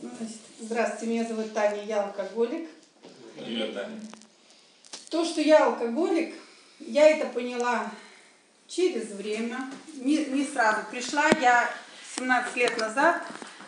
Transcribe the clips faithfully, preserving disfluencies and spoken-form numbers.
Здравствуйте, меня зовут Таня, я алкоголик. Привет, Таня. То, что я алкоголик, я это поняла через время, не, не сразу. Пришла я семнадцать лет назад,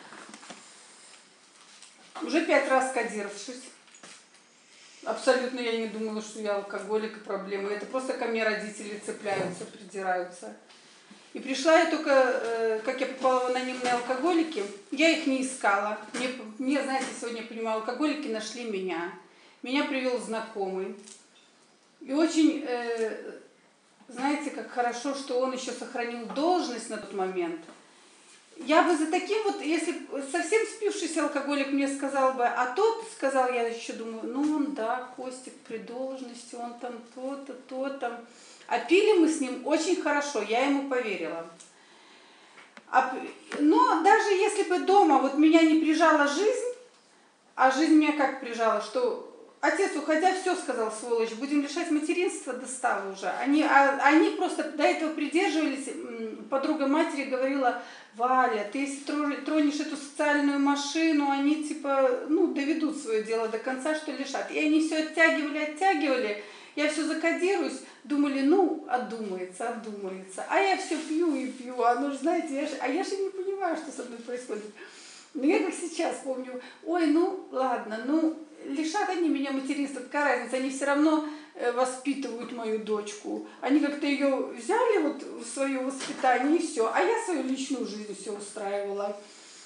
уже пять раз кодировавшись. Абсолютно я не думала, что я алкоголик и проблема. Это просто ко мне родители цепляются, придираются. И пришла я только, как я попала в анонимные алкоголики, я их не искала. Мне, мне знаете, сегодня я понимаю, алкоголики нашли меня. Меня привел знакомый. И очень, э, знаете, как хорошо, что он еще сохранил должность на тот момент. Я бы за таким вот, если совсем спившийся алкоголик мне сказал бы, а тот, сказал, я еще думаю, ну он, да, Костик при должности, он там то-то, то-то. А пили мы с ним очень хорошо, я ему поверила. А, но даже если бы дома вот меня не прижала жизнь, а жизнь меня как прижала, что отец, уходя, все сказал, сволочь, будем лишать материнства, достал уже. Они, а, они просто до этого придерживались, подруга матери говорила, Валя, ты если тронешь эту социальную машину, они типа, ну, доведут свое дело до конца, что лишат. И они все оттягивали, оттягивали. Я все закодируюсь, думали, ну, отдумается, отдумается. А я все пью и пью, а ну, знаете, я ж, а я же не понимаю, что со мной происходит. Но я как сейчас помню, ой, ну, ладно, ну, лишат они меня материнства, какая разница, они все равно воспитывают мою дочку. Они как-то ее взяли вот в свое воспитание и все, а я свою личную жизнь все устраивала.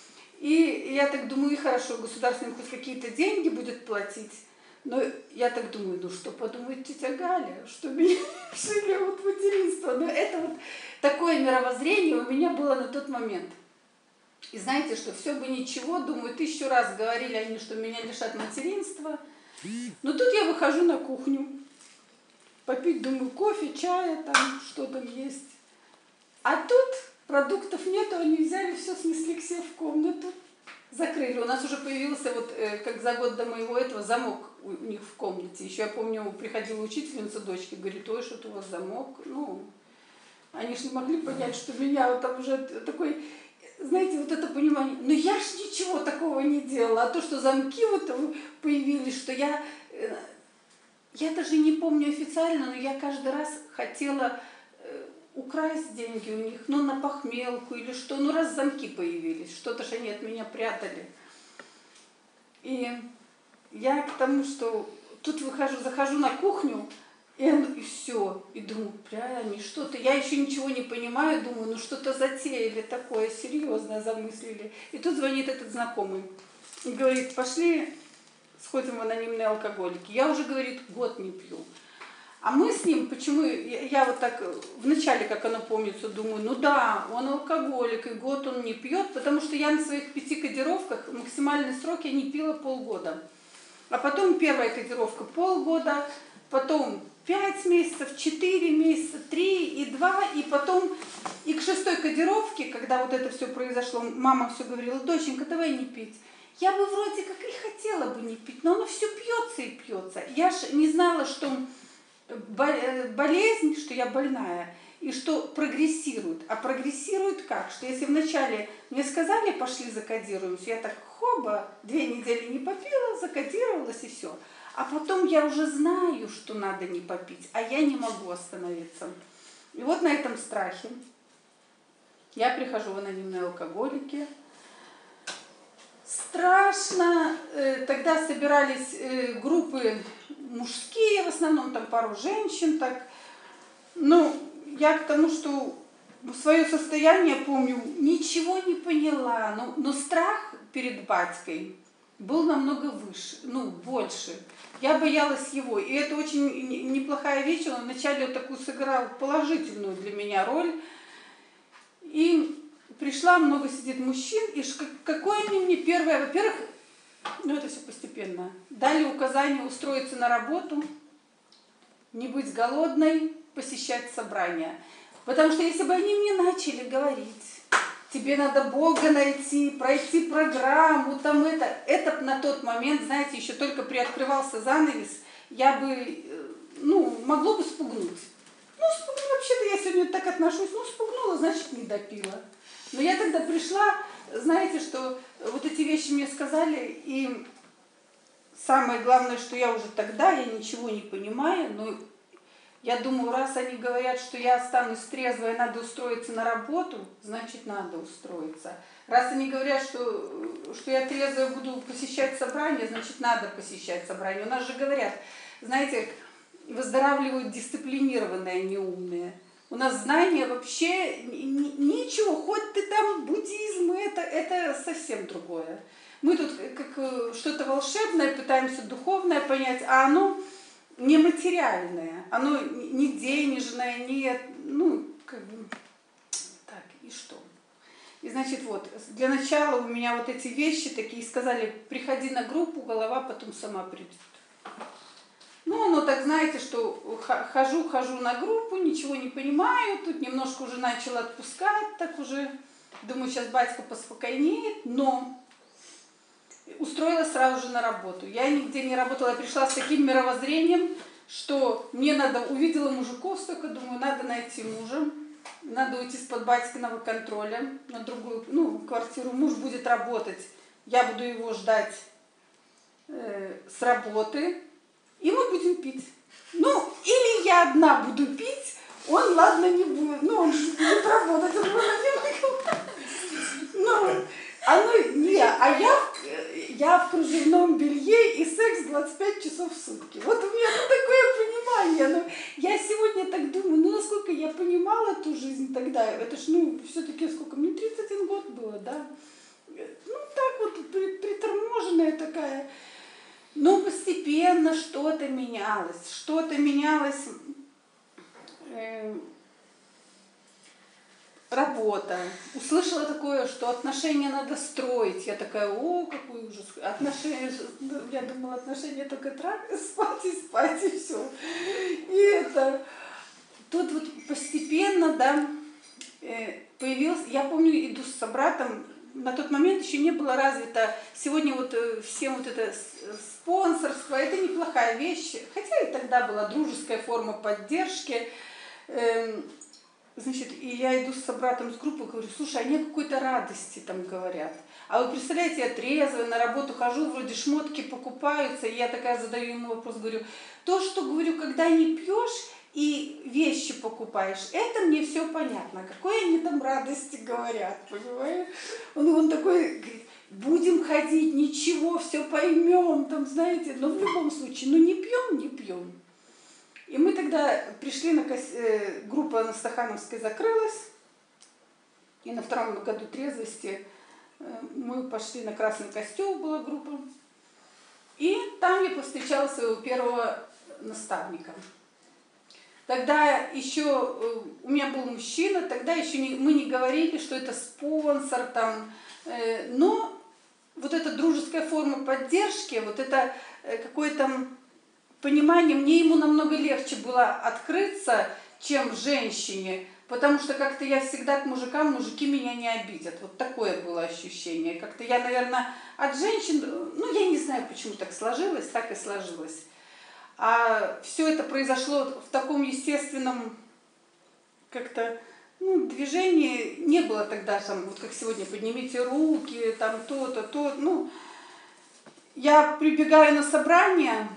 И я так думаю, и хорошо, государство им хоть какие-то деньги будет платить. Но я так думаю, ну что подумает тетя Галя, что меня лишили вот материнства. Но это вот такое мировоззрение у меня было на тот момент. И знаете, что все бы ничего, думаю, тысячу раз говорили они, что меня лишат материнства. Но тут я выхожу на кухню, попить, думаю, кофе, чая, там, что там есть. А тут продуктов нету, они взяли, все снесли к себе в комнату. Закрыли. У нас уже появился, вот как за год до моего этого, замок у них в комнате. Еще я помню, приходила учительница дочки, говорит, ой, что-то у вас замок. Ну, они же не могли понять, что меня вот там уже такой, знаете, вот это понимание. Но я ж ничего такого не делала. А то, что замки вот появились, что я, я даже не помню официально, но я каждый раз хотела украсть деньги у них, ну, на похмелку или что, ну, раз замки появились, что-то же они от меня прятали. И я к тому, что тут выхожу, захожу на кухню, и, и все, и думаю, бля, они что-то, я еще ничего не понимаю, думаю, ну, что-то затеяли такое, серьезное замыслили. И тут звонит этот знакомый и говорит, пошли сходим в анонимные алкоголики. Я уже, говорит, год не пью. А мы с ним, почему, я, я вот так вначале, как оно помнится, думаю, ну да, он алкоголик, и год он не пьет, потому что я на своих пяти кодировках, максимальный срок я не пила полгода. А потом первая кодировка полгода, потом пять месяцев, четыре месяца, три и два, и потом, и к шестой кодировке, когда вот это все произошло, мама все говорила, доченька, давай не пить. Я бы вроде как и хотела бы не пить, но оно все пьется и пьется. Я ж не знала, что болезнь, что я больная, и что прогрессирует. А прогрессирует как? Что если вначале мне сказали, пошли закодируемся, я так хоба, две недели не попила, закодировалась и все. А потом я уже знаю, что надо не попить, а я не могу остановиться. И вот на этом страхе я прихожу в анонимные алкоголики. Страшно. Тогда собирались группы мужские, в основном там пару женщин. Так. Ну, я к тому, что свое состояние помню, ничего не поняла. Но, но страх перед батькой был намного выше, ну, больше. Я боялась его. И это очень неплохая вещь. Он вначале вот такую сыграл положительную для меня роль. И пришла, много сидит мужчин, и какое они мне первое, во-первых, ну это все постепенно, дали указание устроиться на работу, не быть голодной, посещать собрания. Потому что если бы они мне начали говорить, тебе надо Бога найти, пройти программу, там это, это на тот момент, знаете, еще только приоткрывался занавес, я бы, ну, могло бы спугнуть. Ну, спугнула, вообще-то я сегодня так отношусь, ну, спугнула, значит, не допила. Но я тогда пришла, знаете, что вот эти вещи мне сказали, и самое главное, что я уже тогда, я ничего не понимаю, но я думаю, раз они говорят, что я останусь трезвой, надо устроиться на работу, значит, надо устроиться. Раз они говорят, что, что я трезвая буду посещать собрания, значит, надо посещать собрания. У нас же говорят, знаете, выздоравливают дисциплинированные, а не умные. У нас знания вообще ничего, хоть ты там буддизм, это, это совсем другое. Мы тут как что-то волшебное пытаемся, духовное понять, а оно нематериальное, оно не денежное, не, ну, как бы, так, и что? И значит, вот, для начала у меня вот эти вещи такие, сказали, приходи на группу, голова потом сама придет. Ну, ну, так знаете, что хожу, хожу на группу, ничего не понимаю, тут немножко уже начала отпускать, так уже, думаю, сейчас батька поспокойнеет, но устроилась сразу же на работу. Я нигде не работала, я пришла с таким мировоззрением, что мне надо, увидела мужиков столько, думаю, надо найти мужа, надо уйти с-под батькиного контроля на другую, ну, квартиру, муж будет работать, я буду его ждать э, с работы, и мы будем пить. Ну, или я одна буду пить, он, ладно, не будет, ну, он же будет работать, он будет. Ну, а ну, не, а я, я в кружевном белье и секс двадцать пять часов в сутки. Вот у меня такое понимание. Ну, я сегодня так думаю, ну, насколько я понимала ту жизнь тогда, это ж, ну, все-таки сколько, мне тридцать один год было, да. Ну, так вот, приторможенная такая. Но постепенно что-то менялось, что-то менялось, э, работа. Услышала такое, что отношения надо строить. Я такая, о, какой ужас. Отношения, я думала, отношения только трак, спать и спать, и все. И это, тут вот постепенно, да, э, появился, я помню, иду с собратом, на тот момент еще не было развито, сегодня вот всем вот это спонсорство, это неплохая вещь, хотя и тогда была дружеская форма поддержки. Значит, и я иду с собратом с группы, говорю, слушай, они о какой-то радости там говорят. А вы представляете, я трезвая, на работу хожу, вроде шмотки покупаются, и я такая задаю ему вопрос, говорю, то, что, говорю, когда не пьешь и вещи покупаешь, это мне все понятно. Какой они там радости говорят, понимаешь? Он, он такой, говорит, будем ходить, ничего, все поймем, там, знаете, но в любом случае, ну не пьем, не пьем. И мы тогда пришли, на кос... группа на Стахановской закрылась, и на втором году трезвости мы пошли на Красный Костел, была группа, и там я повстречала своего первого наставника. Тогда еще у меня был мужчина, тогда еще не, мы не говорили, что это спонсор, там, э, но вот эта дружеская форма поддержки, вот это э, какое-то понимание, мне ему намного легче было открыться, чем женщине, потому что как-то я всегда к мужикам, мужики меня не обидят. Вот такое было ощущение. Как-то я, наверное, от женщин, ну, я не знаю, почему так сложилось, так и сложилось. А все это произошло в таком естественном как-то, ну, движении. Не было тогда, там, вот как сегодня, поднимите руки, там то-то, то. Ну, я прибегаю на собрание,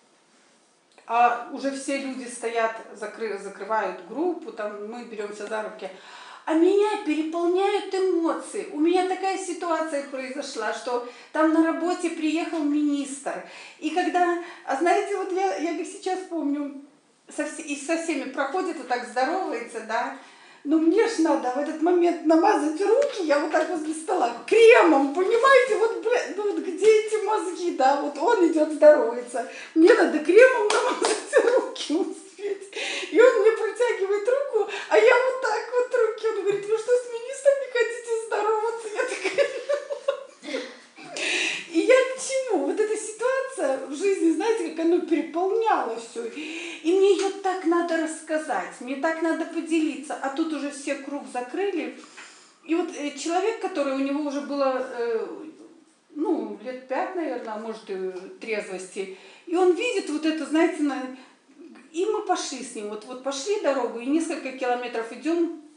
а уже все люди стоят, закры, закрывают группу, там мы беремся за руки. А меня переполняют эмоции. У меня такая ситуация произошла, что там на работе приехал министр. И когда, а знаете, вот я, я как сейчас помню, со, и со всеми проходит, вот так здоровается, да. Но мне ж надо в этот момент намазать руки, я вот так возле стола, кремом, понимаете, вот, бля, ну, вот где эти мозги, да, вот он идет здоровается. Мне надо кремом намазать руки успеть. И он мне протягивает руку, а я вот так вот руки. Он говорит, вы что, с министром не хотите здороваться? Я такая... И я к чему? Вот эта ситуация в жизни, знаете, как оно переполняло все. И мне ее так надо рассказать, мне так надо поделиться. А тут уже все круг закрыли. И вот человек, который у него уже было, ну, лет пять, наверное, а может и трезвости, и он видит вот это, знаете, на... и мы пошли с ним, вот, вот пошли дорогу, и несколько километров идем,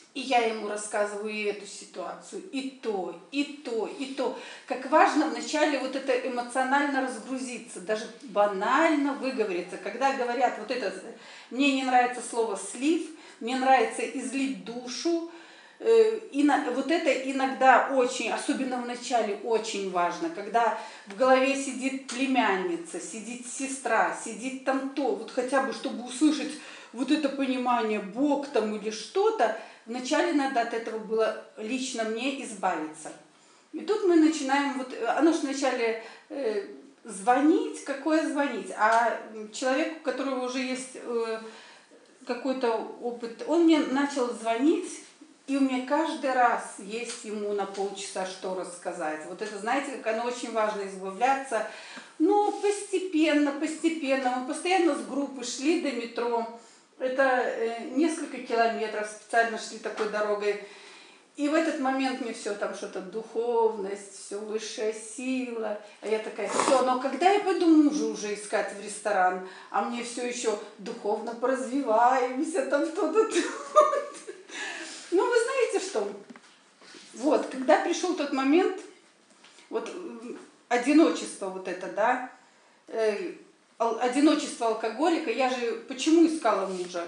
И я ему рассказываю и эту ситуацию, и то, и то, и то. Как важно вначале вот это эмоционально разгрузиться, даже банально выговориться. Когда говорят вот это, мне не нравится слово слив, мне нравится излить душу, и на, вот это иногда очень, особенно в начале, очень важно, когда в голове сидит племянница, сидит сестра, сидит там то, вот хотя бы, чтобы услышать вот это понимание, Бог там или что-то, вначале надо от этого было лично мне избавиться. И тут мы начинаем, вот оно же вначале э, звонить, какое звонить, а человеку, у которого уже есть э, какой-то опыт, он мне начал звонить, и у меня каждый раз есть ему на полчаса что рассказать. Вот это, знаете, как оно очень важно избавляться. Но постепенно, постепенно, мы постоянно с группы шли до метро. Это э, несколько километров специально шли такой дорогой. И в этот момент мне все там что-то духовность, все высшая сила. А я такая, все, но когда я пойду мужа уже искать в ресторан, а мне все еще духовно поразвиваемся, там что-то. Ну, вы знаете что? Вот, когда пришел тот момент, вот одиночество вот это, да, э, одиночество алкоголика, я же почему искала мужа?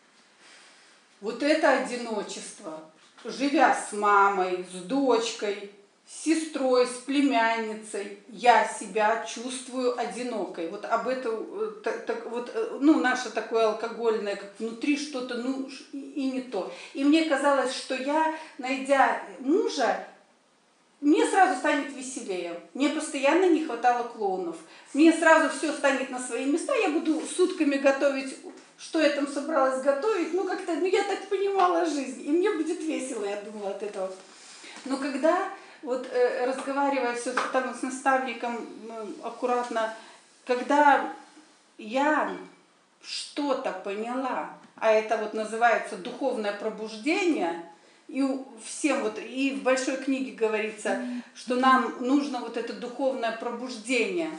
Вот это одиночество, живя с мамой, с дочкой, с сестрой, с племянницей, я себя чувствую одинокой. Вот об этом, так, так, вот, ну, наше такое алкогольное, как внутри что-то, ну, и не то. И мне казалось, что я, найдя мужа, мне сразу станет веселее. Мне постоянно не хватало клоунов. Мне сразу все станет на свои места, я буду сутками готовить, что я там собралась готовить, ну, как-то, ну, я так понимала жизнь, и мне будет весело, я думала, от этого. Но когда... Вот э, разговаривая все там с наставником э, аккуратно, когда я что-то поняла, а это вот называется духовное пробуждение, и всем вот, и в большой книге говорится, что нам нужно вот это духовное пробуждение.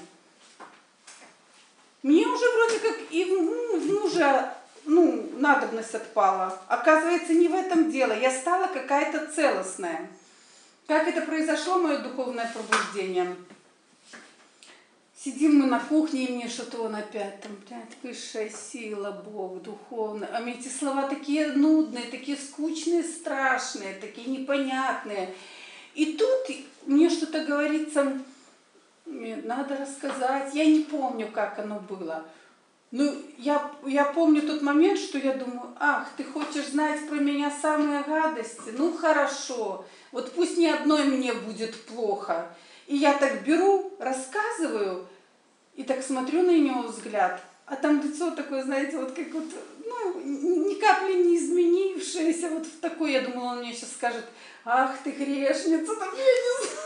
Мне уже вроде как и в мужа, ну, надобность отпала. Оказывается, не в этом дело. Я стала какая-то целостная. Как это произошло, мое духовное пробуждение? Сидим мы на кухне, и мне что-то он опять там, блядь, высшая сила, Бог, духовная. А мне эти слова такие нудные, такие скучные, страшные, такие непонятные. И тут мне что-то говорится, надо рассказать. Я не помню, как оно было. Ну, я, я помню тот момент, что я думаю, ах, ты хочешь знать про меня самые гадости? Ну, хорошо, вот пусть ни одной мне будет плохо. И я так беру, рассказываю, и так смотрю на него взгляд, а там лицо такое, знаете, вот как вот, ну, ни капли не изменившееся, вот в такой, я думала, он мне сейчас скажет, ах, ты грешница, там, я не знаю.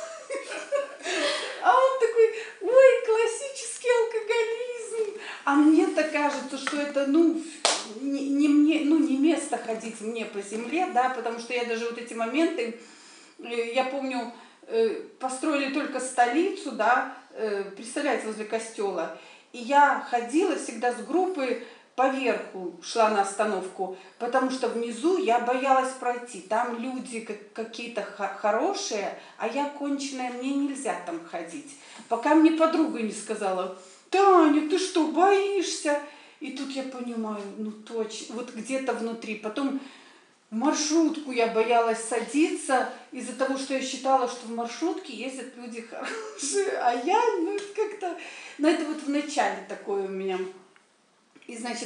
А он такой, ой, классический алкоголизм. А мне-то кажется, что это, ну, не, не мне, ну, не место ходить мне по земле, да, потому что я даже вот эти моменты, я помню, построили только столицу, да, представляете, возле костела, и я ходила всегда с группой поверху, шла на остановку, потому что внизу я боялась пройти, там люди какие-то хорошие, а я конченая, мне нельзя там ходить. Пока мне подруга не сказала, Таня, ты что, боишься? И тут я понимаю, ну точно, вот где-то внутри. Потом в маршрутку я боялась садиться из-за того, что я считала, что в маршрутке ездят люди хорошие, а я, ну, как-то, ну, это вот в начале такое у меня. И, значит,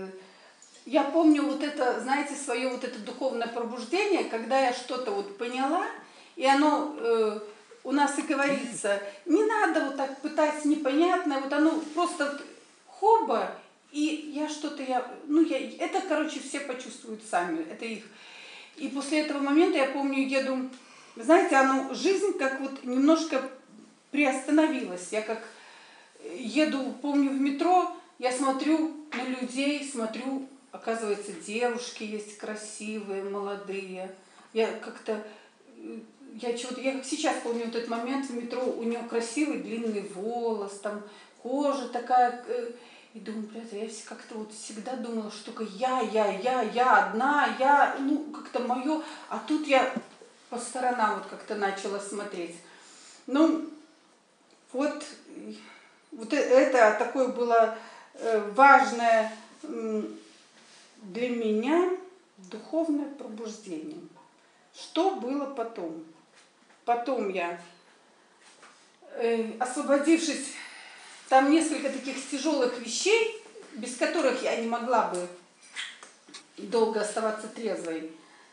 я помню вот это, знаете, свое вот это духовное пробуждение, когда я что-то вот поняла, и оно... У нас и говорится, не надо вот так пытаться непонятное, вот оно просто хоба, и я что-то, я, ну, я, это, короче, все почувствуют сами, это их. И после этого момента, я помню, еду, знаете, оно, жизнь как вот немножко приостановилась. Я как еду, помню, в метро, я смотрю на людей, смотрю, оказывается, девушки есть красивые, молодые. Я как-то... Я, чего-то, я как сейчас помню вот этот момент в метро, у нее красивый длинный волос, там кожа такая. И думаю, блядь, я как-то вот всегда думала, что только я, я, я, я одна, я, ну, как-то мое. А тут я по сторонам вот как-то начала смотреть. Ну, вот, вот это такое было важное для меня духовное пробуждение. Что было потом? Потом я, освободившись, там несколько таких тяжелых вещей, без которых я не могла бы долго оставаться трезвой.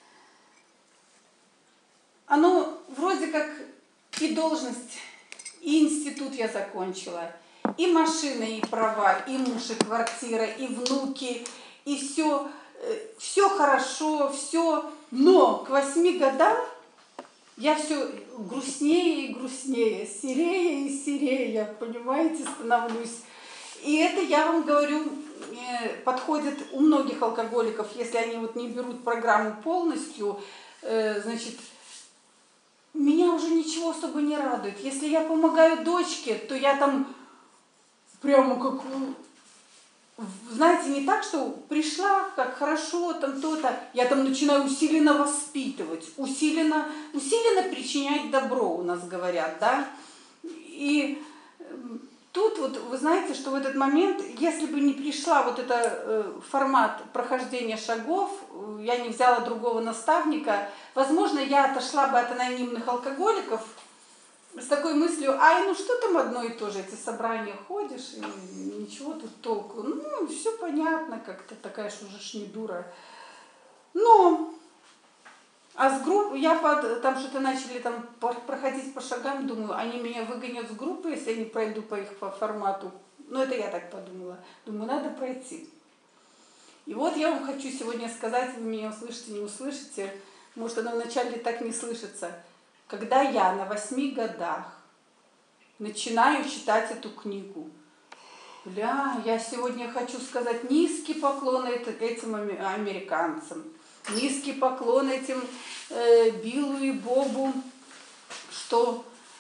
Оно вроде как и должность, и институт я закончила, и машина, и права, и муж, и квартира, и внуки, и все, все хорошо, все. Но к восьми годам я все грустнее и грустнее, серее и серее, понимаете, становлюсь. И это, я вам говорю, подходит у многих алкоголиков, если они вот не берут программу полностью, значит, меня уже ничего особо не радует. Если я помогаю дочке, то я там прямо как, знаете, не так, что пришла, как хорошо, там то-то, я там начинаю усиленно воспитывать, усиленно, усиленно причинять добро, у нас говорят, да. И тут вот вы знаете, что в этот момент, если бы не пришла вот это э, формат прохождения шагов, я не взяла другого наставника, возможно, я отошла бы от анонимных алкоголиков с такой мыслью: ай, ну что там одно и то же, эти собрания ходишь, и ничего тут толку, ну все понятно, как-то такая ж уже ж не дура. Но а с группы, я под, там что-то начали там проходить по шагам, думаю, они меня выгонят с группы, если я не пройду по их по формату. Ну, это я так подумала. Думаю, надо пройти. И вот я вам хочу сегодня сказать, вы меня услышите, не услышите, может, оно вначале так не слышится. Когда я на восьми годах начинаю читать эту книгу, бля, я сегодня хочу сказать низкий поклон этим американцам. Низкий поклон этим э, Биллу и Бобу, что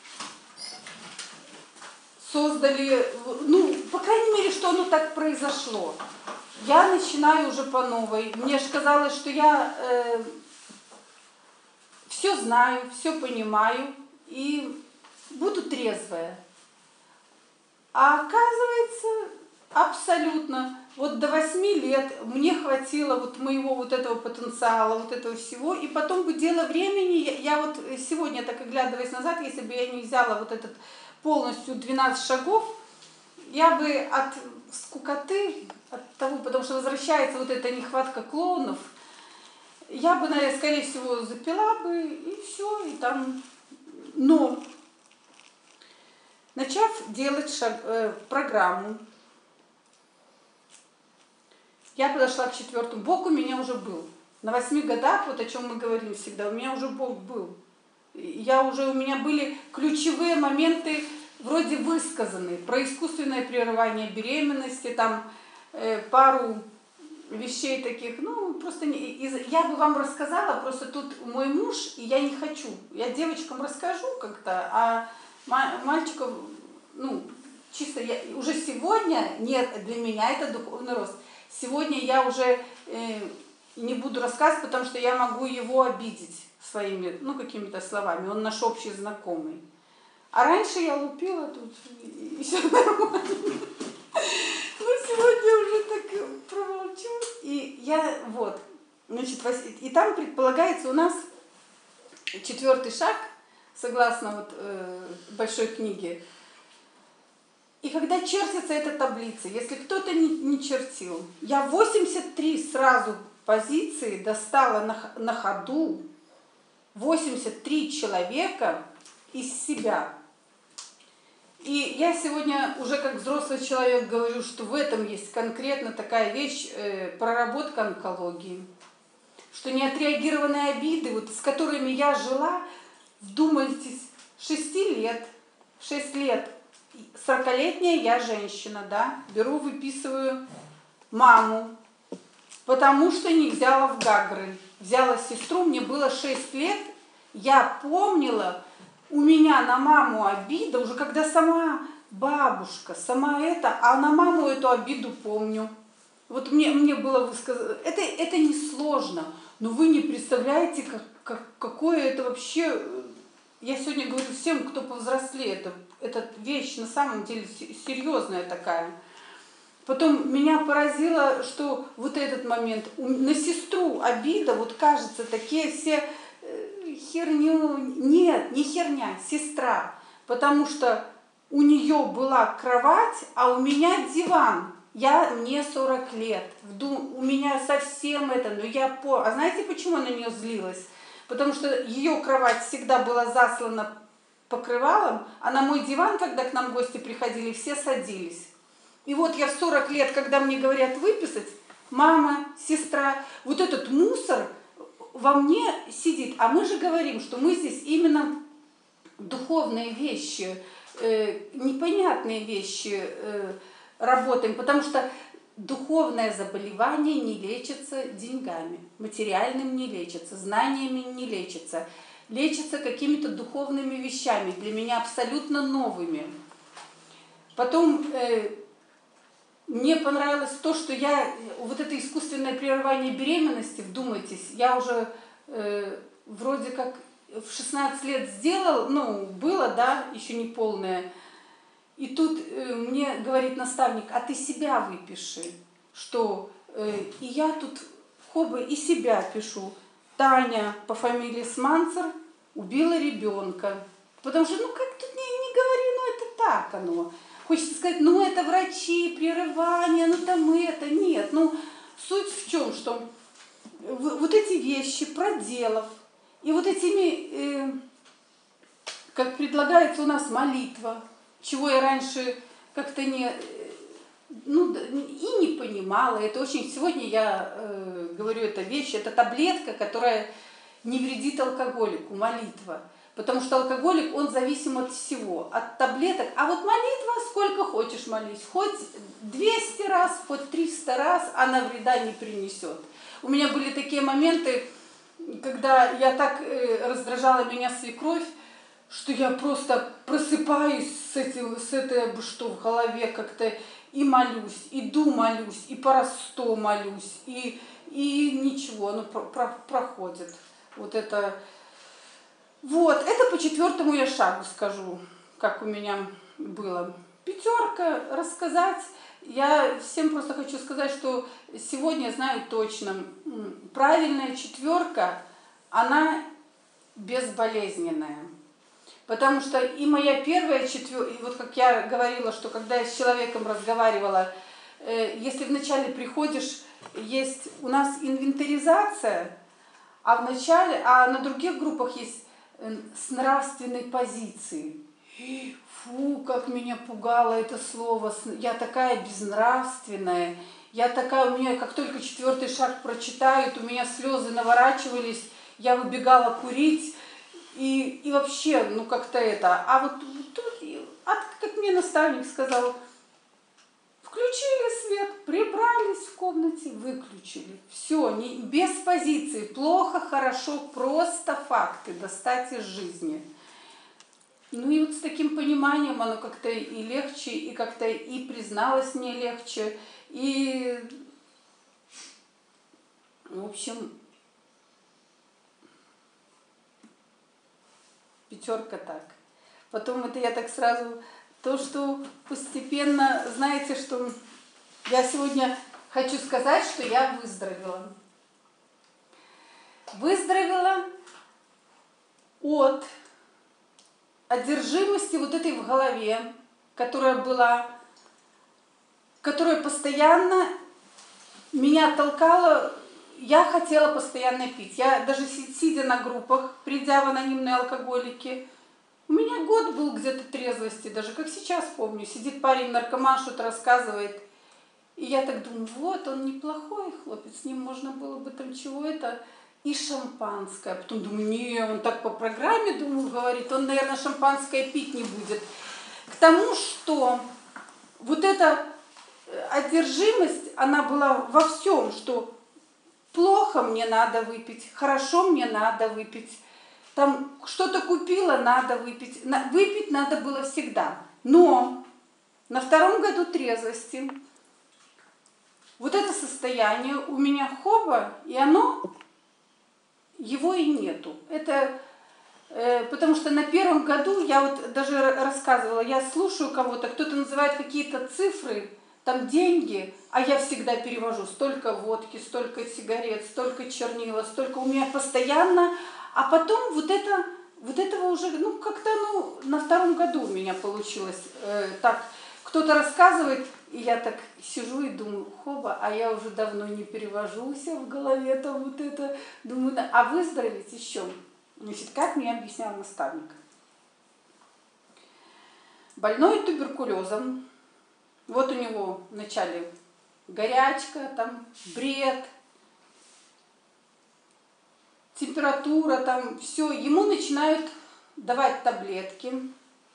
создали, ну, по крайней мере, что оно так произошло. Я начинаю уже по новой. Мне же казалось, что я э, все знаю, все понимаю и буду трезвая. А оказывается, абсолютно. Вот до восьми лет мне хватило вот моего вот этого потенциала, вот этого всего, и потом бы дело времени, я, я вот сегодня, так оглядываясь назад, если бы я не взяла вот этот полностью двенадцать шагов, я бы от скукоты, от того, потому что возвращается вот эта нехватка клоунов, я бы, наверное, скорее всего, запила бы, и все, и там. Но, начав делать шаг, э, программу, я подошла к четвертому. Бог у меня уже был. На восьми годах, вот о чем мы говорим всегда, у меня уже Бог был. Я уже, у меня были ключевые моменты вроде высказанные. Про искусственное прерывание беременности, там э, пару вещей таких. Ну, просто не, из, я бы вам рассказала, просто тут мой муж, и я не хочу. Я девочкам расскажу как-то, а мальчиков, ну, чисто я, уже сегодня, нет, для меня это духовный рост. Сегодня я уже э, не буду рассказывать, потому что я могу его обидеть своими, ну, какими-то словами. Он наш общий знакомый. А раньше я лупила тут, и, и все нормально. Но сегодня уже так промолчу. И я, вот, значит, и там предполагается у нас четвертый шаг, согласно вот э, большой книге. И когда чертится эта таблица, если кто-то не, не чертил, я восемьдесят три сразу позиции достала на, на ходу, восемьдесят три человека из себя. И я сегодня уже как взрослый человек говорю, что в этом есть конкретно такая вещь, э, проработка онкологии. Что неотреагированные обиды, вот, с которыми я жила, вдумайтесь, шести лет, шесть лет, сорокалетняя я женщина, да, беру, выписываю маму, потому что не взяла в Гагры. Взяла сестру, мне было шесть лет, я помнила, у меня на маму обида, уже когда сама бабушка, сама это, а на маму эту обиду помню. Вот мне, мне было высказано, это, это не сложно, но вы не представляете, как, как, какое это вообще, я сегодня говорю всем, кто повзрослее, это, это вещь на самом деле серьезная такая. Потом меня поразило, что вот этот момент, на сестру обида, вот кажется, такие все херню, нет, не херня, сестра, потому что у нее была кровать, а у меня диван. Я, мне сорок лет, у меня совсем это, но я по... А знаете, почему на нее злилась? Потому что ее кровать всегда была заслана покрывалом, а на мой диван, когда к нам гости приходили, все садились. И вот я в сорок лет, когда мне говорят выписать, мама, сестра, вот этот мусор во мне сидит. А мы же говорим, что мы здесь именно духовные вещи, э, непонятные вещи э, работаем, потому что духовное заболевание не лечится деньгами, материальным не лечится, знаниями не лечится, лечится какими-то духовными вещами, для меня абсолютно новыми. Потом э, мне понравилось то, что я, вот это искусственное прерывание беременности, вдумайтесь, я уже э, вроде как в шестнадцать лет сделал, ну, было, да, еще не полное. И тут э, мне говорит наставник, а ты себя выпиши, что э, и я тут хоба и себя пишу. Таня по фамилии Сманцер убила ребенка. Потому что, ну как тут не, не говори, ну это так оно. Хочется сказать, ну это врачи, прерывания, ну там это, нет. Ну суть в чем, что вот эти вещи, проделав, и вот этими, э, как предлагается у нас молитва, чего я раньше как-то не, ну, и не понимала. Это очень, сегодня я э, говорю, это вещь, это таблетка, которая не вредит алкоголику, молитва. Потому что алкоголик, он зависим от всего, от таблеток. А вот молитва, сколько хочешь молись, хоть двести раз, хоть триста раз, она вреда не принесет. У меня были такие моменты, когда я так э, раздражала меня свекровь, что я просто просыпаюсь с этим, с этой, что в голове как-то, и молюсь, иду молюсь, и по сто молюсь, и, и ничего, ну про, про, проходит. Вот это, вот, это по четвертому я шагу скажу, как у меня было. Пятерка, рассказать. Я всем просто хочу сказать, что сегодня знаю точно, правильная четверка, она безболезненная. Потому что и моя первая четверка, и вот как я говорила, что когда я с человеком разговаривала, э, если вначале приходишь, есть у нас инвентаризация, а в начале, а на других группах есть э, с нравственной позиции. Фу, как меня пугало это слово. Я такая безнравственная. Я такая, у меня как только четвертый шаг прочитают, у меня слезы наворачивались, я выбегала курить. И, и вообще, ну как-то это. А вот тут, а, как мне наставник сказал, включили свет, прибрались в комнате, выключили. Все, не, без позиции. Плохо, хорошо, просто факты достать из жизни. Ну и вот с таким пониманием оно как-то и легче, и как-то и призналось мне легче. И, в общем, пятерка так. Потом это я так сразу, то, что постепенно, знаете, что я сегодня хочу сказать, что я выздоровела. Выздоровела от одержимости вот этой в голове, которая была, которая постоянно меня толкала. Я хотела постоянно пить. Я даже сидя на группах, придя в анонимные алкоголики, у меня год был где-то трезвости, даже как сейчас помню. Сидит парень-наркоман, что-то рассказывает. И я так думаю, вот он неплохой хлопец, с ним можно было бы там чего это. И шампанское. Потом думаю, не, он так по программе, думаю, говорит, он, наверное, шампанское пить не будет. К тому, что вот эта одержимость, она была во всем, что плохо мне надо выпить, хорошо мне надо выпить, там что-то купила, надо выпить. Выпить надо было всегда. Но На втором году трезвости. Вот это состояние у меня хоба, и оно, его и нету. Это э, потому что на первом году, я вот даже рассказывала, я слушаю кого-то, кто-то называет какие-то цифры, там деньги, а я всегда перевожу столько водки, столько сигарет, столько чернила, столько у меня постоянно, а потом вот это, вот этого уже, ну как-то, ну на втором году у меня получилось э, так, кто-то рассказывает, и я так сижу и думаю, хоба, а я уже давно не перевожу у себя в голове там вот это, думаю, да, а выздороветь еще. Значит, как мне объяснял наставник? Больной туберкулезом, вот у него вначале горячка, там бред, температура, там все, ему начинают давать таблетки,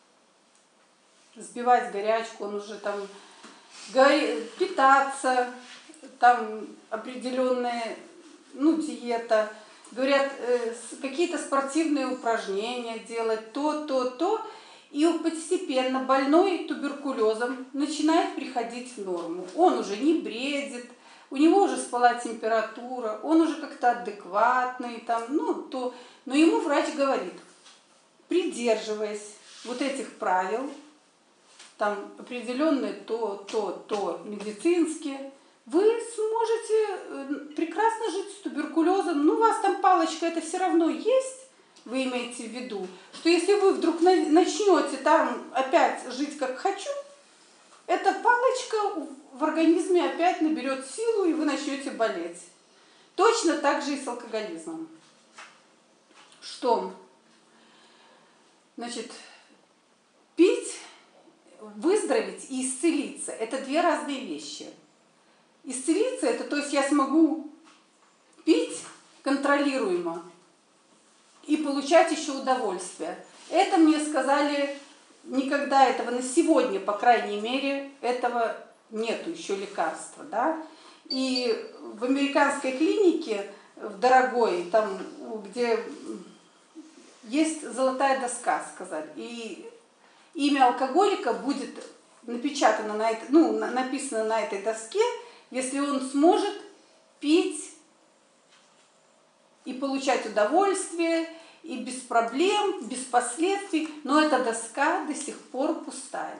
сбивать горячку, он уже там питаться, там определенная, ну, диета, говорят, э, какие-то спортивные упражнения делать, то, то, то, и постепенно больной туберкулезом начинает приходить в норму. Он уже не бредит, у него уже спала температура, он уже как-то адекватный, там, ну, то, но ему врач говорит, придерживаясь вот этих правил, там определенные то, то, то медицинские, вы сможете прекрасно жить с туберкулезом. Ну, у вас там палочка, это все равно есть, вы имеете в виду, что если вы вдруг начнете там опять жить как хочу, эта палочка в организме опять наберет силу, и вы начнете болеть. Точно так же и с алкоголизмом. Что? Значит, пить, выздороветь и исцелиться – это две разные вещи. Исцелиться – это, то есть я смогу пить контролируемо и получать еще удовольствие. Это мне сказали, никогда этого, на сегодня, по крайней мере, этого нету еще лекарства, да. И в американской клинике, в дорогой, там, где есть золотая доска, сказали, и имя алкоголика будет напечатано на это, ну, написано на этой доске, если он сможет пить и получать удовольствие, и без проблем, без последствий, но эта доска до сих пор пустая.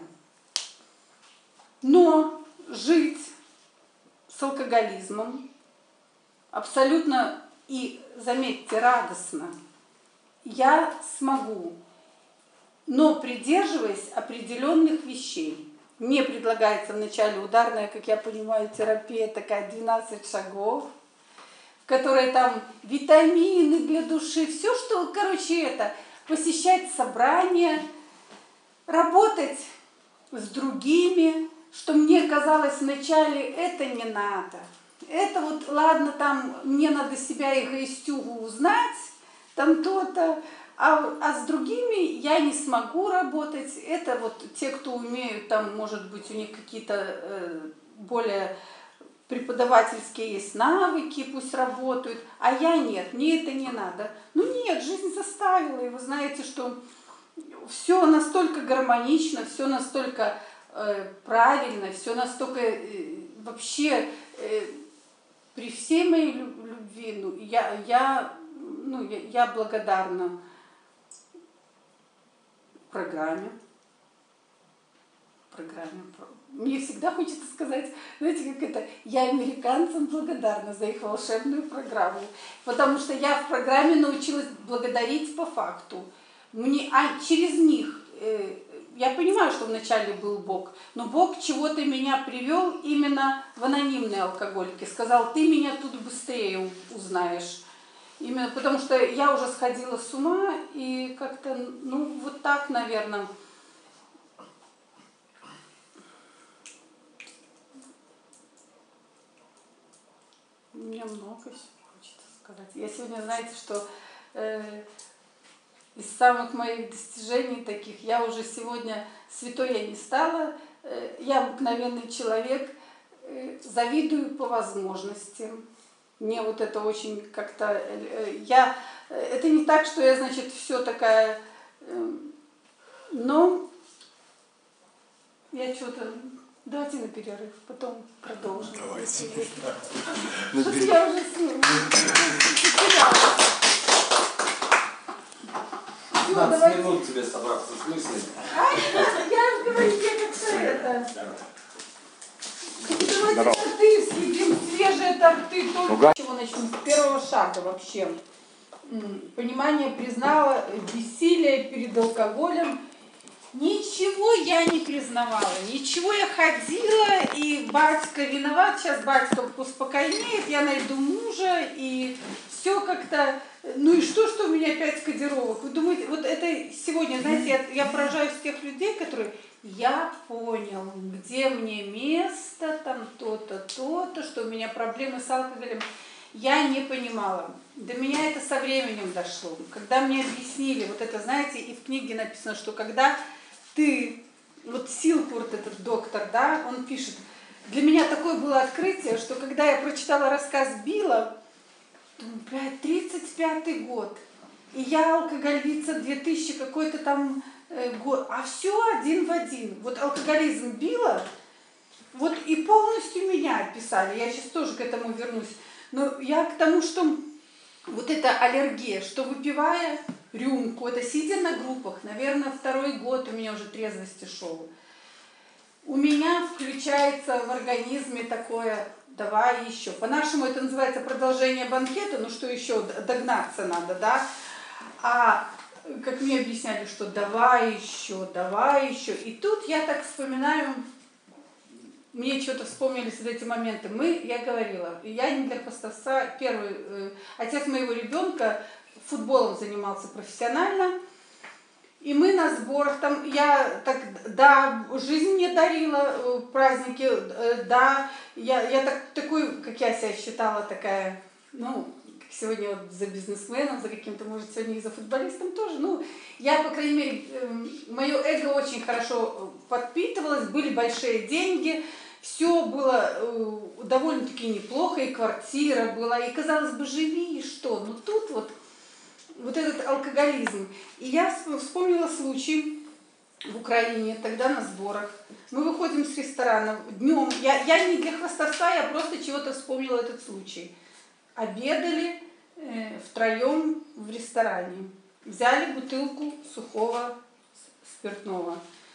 Но жить с алкоголизмом абсолютно и, заметьте, радостно я смогу, но придерживаясь определенных вещей. Мне предлагается вначале ударная, как я понимаю, терапия, такая двенадцать шагов, в которой там витамины для души, все, что, короче, это, посещать собрания, работать с другими, что мне казалось вначале, это не надо. Это вот, ладно, там, мне надо себя эгоистюгу узнать, там то-то, А, а с другими я не смогу работать. Это вот те, кто умеют, там, может быть, у них какие-то э, более преподавательские есть навыки, пусть работают, а я нет, мне это не надо. Ну нет, жизнь заставила, и вы знаете, что все настолько гармонично, все настолько э, правильно, все настолько э, вообще э, при всей моей любви, ну, я, я, ну, я, я благодарна программе. программе. Мне всегда хочется сказать, знаете, как это, я американцам благодарна за их волшебную программу, потому что я в программе научилась благодарить по факту. Мне, а через них, э, я понимаю, что вначале был Бог, но Бог чего-то меня привел именно в анонимные алкоголики, сказал, ты меня тут быстрее узнаешь. Именно потому что я уже сходила с ума, и как-то, ну, вот так, наверное. У меня много всего хочется сказать. Я сегодня, знаете, что э, из самых моих достижений таких, я уже сегодня святой я не стала, э, я обыкновенный человек, э, завидую по возможностям. Мне вот это очень как-то, я, это не так, что я, значит, все такая, но Я что-то... Давайте на перерыв, потом продолжим. Давайте. Что-то я уже потерялась. пятнадцать минут тебе собраться с мыслями. А, я же говорю, я как-то это... Давайте торты съедим, свежие торты. Только чего начнем? С первого шага вообще. Понимание признала бессилие перед алкоголем. Ничего я не признавала, ничего я ходила, и батька виноват, сейчас батька успокоит, я найду мужа, и все как-то, ну и что, что у меня пять кодировок? Вы думаете, вот это сегодня, знаете, я, я поражаюсь тех людей, которые, я понял, где мне место, там то-то, то-то, что у меня проблемы с алкоголем. Я не понимала. До меня это со временем дошло. Когда мне объяснили, вот это, знаете, и в книге написано, что когда ты, вот Силкурт, этот доктор, да, он пишет, для меня такое было открытие, что когда я прочитала рассказ Билла, думаю, блядь, тридцать пятый год, и я алкоголица две тысячи какой-то там э, год, а все один в один. Вот алкоголизм Билла, вот и полностью меня описали, я сейчас тоже к этому вернусь. Но я к тому, что вот эта аллергия, что выпивая рюмку, это сидя на группах, наверное, второй год у меня уже трезвости шел, у меня включается в организме такое, давай еще. По-нашему это называется продолжение банкета, ну что еще, догнаться надо, да? А как мне объясняли, что давай еще, давай еще. И тут я так вспоминаю, мне что-то вспомнились эти моменты. Мы, я говорила, я не для хвастовства, первый, э, отец моего ребенка футболом занимался профессионально, и мы на сборах, там, я так, да, жизнь мне дарила, э, праздники, э, да, я, я так, такой, как я себя считала, такая, ну, как сегодня вот за бизнесменом, за каким-то, может, сегодня и за футболистом тоже, ну, я, по крайней мере, э, мое эго очень хорошо подпитывалось, были большие деньги, все было э, довольно-таки неплохо, и квартира была, и, казалось бы, живи, и что, но тут вот, вот этот алкоголизм. И я вспомнила случай в Украине, тогда на сборах. Мы выходим с ресторана днем, я, я не для хвастовства, я просто чего-то вспомнила этот случай. Обедали э, втроем в ресторане, взяли бутылку сухого спиртного,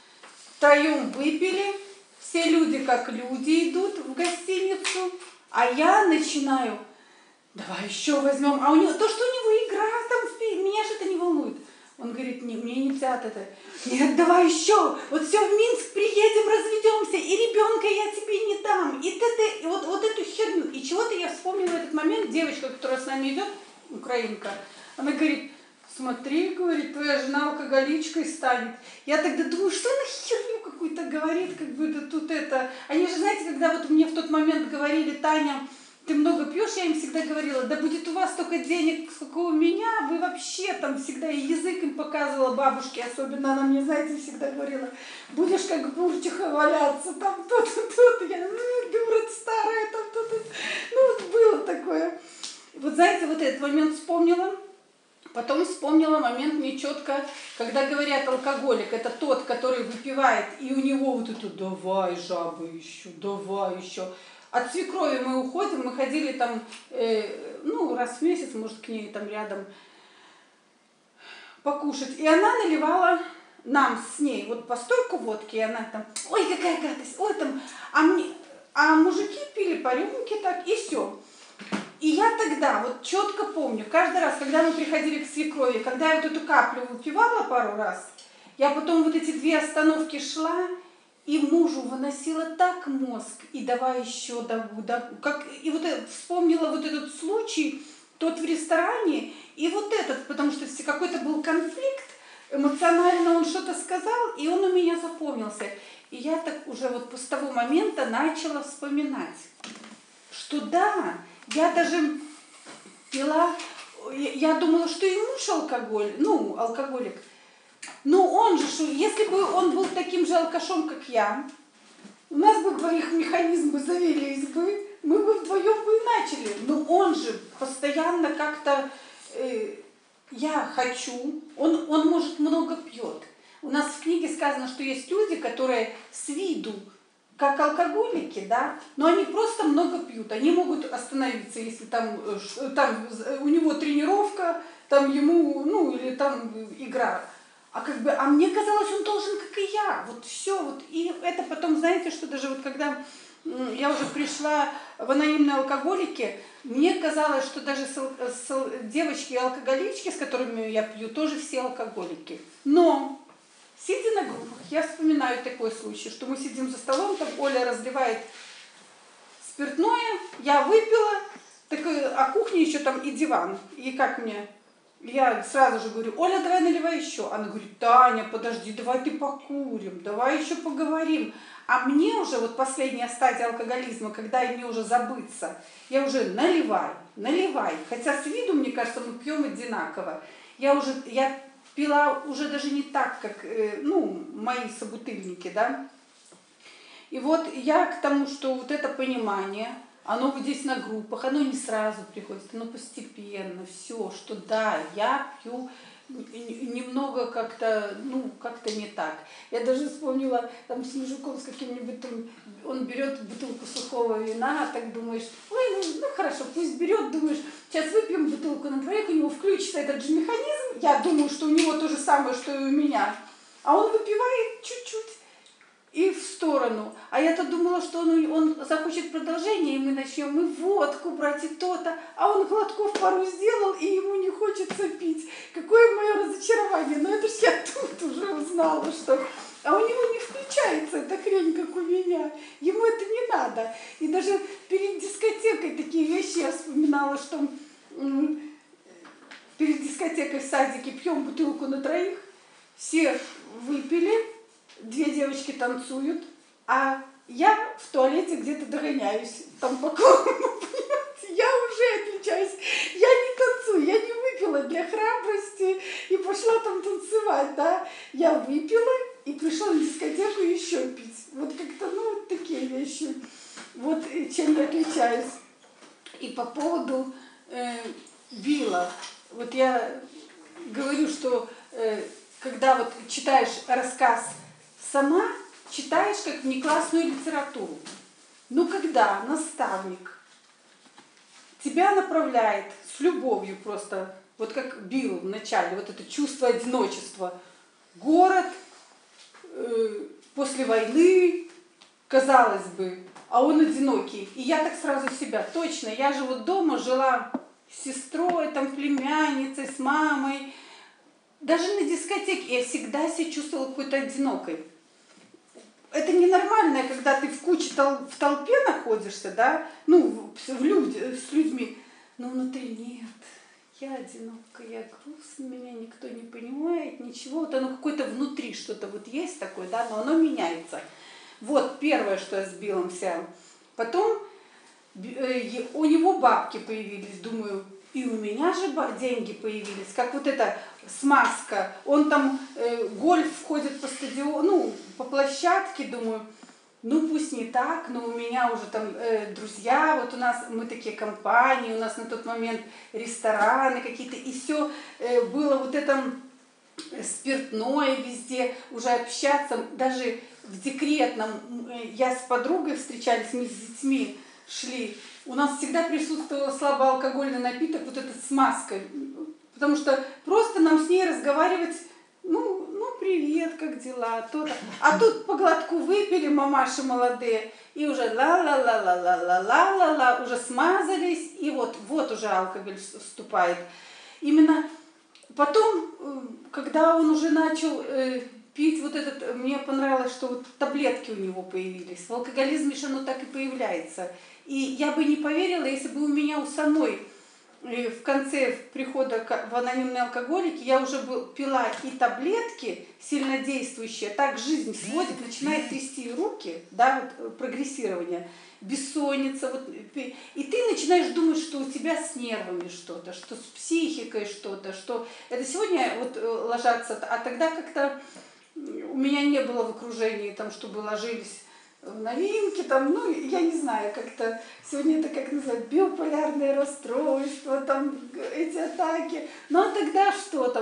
втроем выпили. Все люди как люди идут в гостиницу, а я начинаю, давай еще возьмем, а у него, то, что у него игра, там, меня же это не волнует. Он говорит, не, мне нельзя от этого. Нет, давай еще, вот все, в Минск приедем, разведемся, и ребенка я тебе не дам, и, ты, и вот, вот эту херню. И чего-то я вспомнила в этот момент, девочка, которая с нами идет, украинка, она говорит, смотри, говорит, твоя жена алкоголичкой станет. Я тогда думаю, что она херню какую-то говорит, как бы это тут это. Они же, знаете, когда вот мне в тот момент говорили, Таня, ты много пьешь, я им всегда говорила, да будет у вас столько денег, сколько у меня, вы вообще там всегда, и язык им показывала, бабушке особенно, она мне, знаете, всегда говорила, будешь как бурчиха валяться, там то-то, то-то, я, ну, дура старая, там то-то. Ну, вот было такое. Вот, знаете, вот этот момент вспомнила. Потом вспомнила момент мне четко, когда говорят алкоголик, это тот, который выпивает, и у него вот это давай, жаба еще, давай еще. От свекрови мы уходим, мы ходили там, э, ну, раз в месяц, может, к ней там рядом покушать. И она наливала нам с ней вот по стойку водки, и она там, ой, какая гадость, ой, там, а, мне, а мужики пили по рюмке так, и все. И я тогда вот четко помню, каждый раз, когда мы приходили к свекрови, когда я вот эту каплю выпивала пару раз, я потом вот эти две остановки шла, и мужу выносила так мозг, и давай еще, да, да, как, и вот это, вспомнила вот этот случай, тот в ресторане, и вот этот, потому что какой-то был конфликт, эмоционально он что-то сказал, и он у меня запомнился. И я так уже вот с того момента начала вспоминать, что да, я даже пила, я думала, что и муж алкоголь, ну, алкоголик. Но он же, если бы он был таким же алкашом, как я, у нас бы двоих механизмы завелись бы, мы бы вдвоем бы и начали. Но он же постоянно как-то, э, я хочу, он, он может много пьет. у нас в книге сказано, что есть люди, которые с виду как алкоголики, да, но они просто много пьют. Они могут остановиться, если там, там у него тренировка, там ему, ну, или там игра. А как бы, а мне казалось, он должен, как и я. Вот все. Вот. И это потом, знаете, что даже вот когда я уже пришла в анонимные алкоголики, мне казалось, что даже с, с, девочки-алкоголички, с которыми я пью, тоже все алкоголики. Но сидя на группах, я вспоминаю такой случай, что мы сидим за столом, там Оля разливает спиртное, я выпила, так, а кухня еще там и диван. И как мне? Я сразу же говорю: Оля, давай наливай еще. Она говорит: Таня, подожди, давай ты покурим, давай еще поговорим. А мне уже вот последняя стадия алкоголизма, когда мне уже забыться, я уже наливай, наливай. Хотя с виду, мне кажется, мы пьем одинаково. Я уже, я пила уже даже не так, как, ну, мои собутыльники, да. И вот я к тому, что вот это понимание, оно вот здесь на группах, оно не сразу приходит, оно постепенно, все, что да, я пью немного как-то, ну, как-то не так. Я даже вспомнила, там, с мужиком, с каким-нибудь, там, он берет бутылку сухого вина, так думаешь, ой, ну, ну хорошо, пусть берет, думаешь, сейчас выпьем бутылку на двоих, у него включится этот же механизм, я думаю, что у него то же самое, что и у меня, а он выпивает чуть-чуть и в сторону. А я-то думала, что он, он захочет продолжения, и мы начнем и водку брать, и то-то. А он глотков пару сделал, и ему не хочется пить. Какое мое разочарование. Но это ж я тут уже узнала, что... А у него не включается эта хрень, как у меня. Ему это не надо. И даже перед дискотекой такие вещи я вспоминала, что перед дискотекой в садике пьем бутылку на троих, все выпили, две девочки танцуют, а я в туалете где-то догоняюсь. Там по кругу, понимаете, я уже отличаюсь. Я не танцую, я не выпила для храбрости и пошла там танцевать, да. Я выпила и пришла на дискотеку еще пить. Вот как-то, ну, вот такие вещи. Вот чем я отличаюсь. И по поводу э, Билла. Вот я говорю, что э, когда вот читаешь рассказ сама, читаешь как внеклассную литературу. Но когда наставник тебя направляет с любовью просто, вот как Билл в начале, вот это чувство одиночества, город э, после войны, казалось бы, а он одинокий. И я так сразу себя, точно, я же вот дома жила с сестрой, там, племянницей, с мамой. Даже на дискотеке я всегда себя чувствовала какой-то одинокой. Это ненормально, когда ты в куче тол в толпе находишься, да, ну, в люди, с людьми, но внутри нет. Я одинока, я грустная, меня никто не понимает, ничего. Вот оно какое-то внутри что-то вот есть такое, да, но оно меняется. Вот первое, что я с Биллом вся. Потом э, у него бабки появились, думаю, и у меня же деньги появились, как вот эта смазка. Он там э, гольф ходит по стадиону, ну, по площадке, думаю, ну пусть не так, но у меня уже там э, друзья, вот у нас, мы такие компании, у нас на тот момент рестораны какие-то, и все э, было вот это спиртное везде, уже общаться, даже в декретном, э, я с подругой встречались, мы с детьми шли, у нас всегда присутствовал слабоалкогольный напиток, вот этот с маской, потому что просто нам с ней разговаривать, ну, ну привет, как дела, то-то. А тут по глотку выпили мамаши молодые, и уже ла-ла-ла-ла-ла-ла-ла-ла, уже смазались, и вот, вот уже алкоголь вступает. Именно потом, когда он уже начал э, пить вот этот, мне понравилось, что вот таблетки у него появились. В алкоголизме же оно так и появляется. И я бы не поверила, если бы у меня у самой в конце прихода в анонимные алкоголики я уже пила и таблетки сильнодействующие, так жизнь сводит, начинает трясти руки, да, вот прогрессирование, бессонница, вот, и ты начинаешь думать, что у тебя с нервами что-то, что с психикой что-то, что это сегодня вот ложатся, а тогда как-то у меня не было в окружении, там, чтобы ложились в новинки, там, ну, я не знаю, как-то сегодня это как называют, биполярное расстройство, там, эти атаки. Ну, а тогда что там?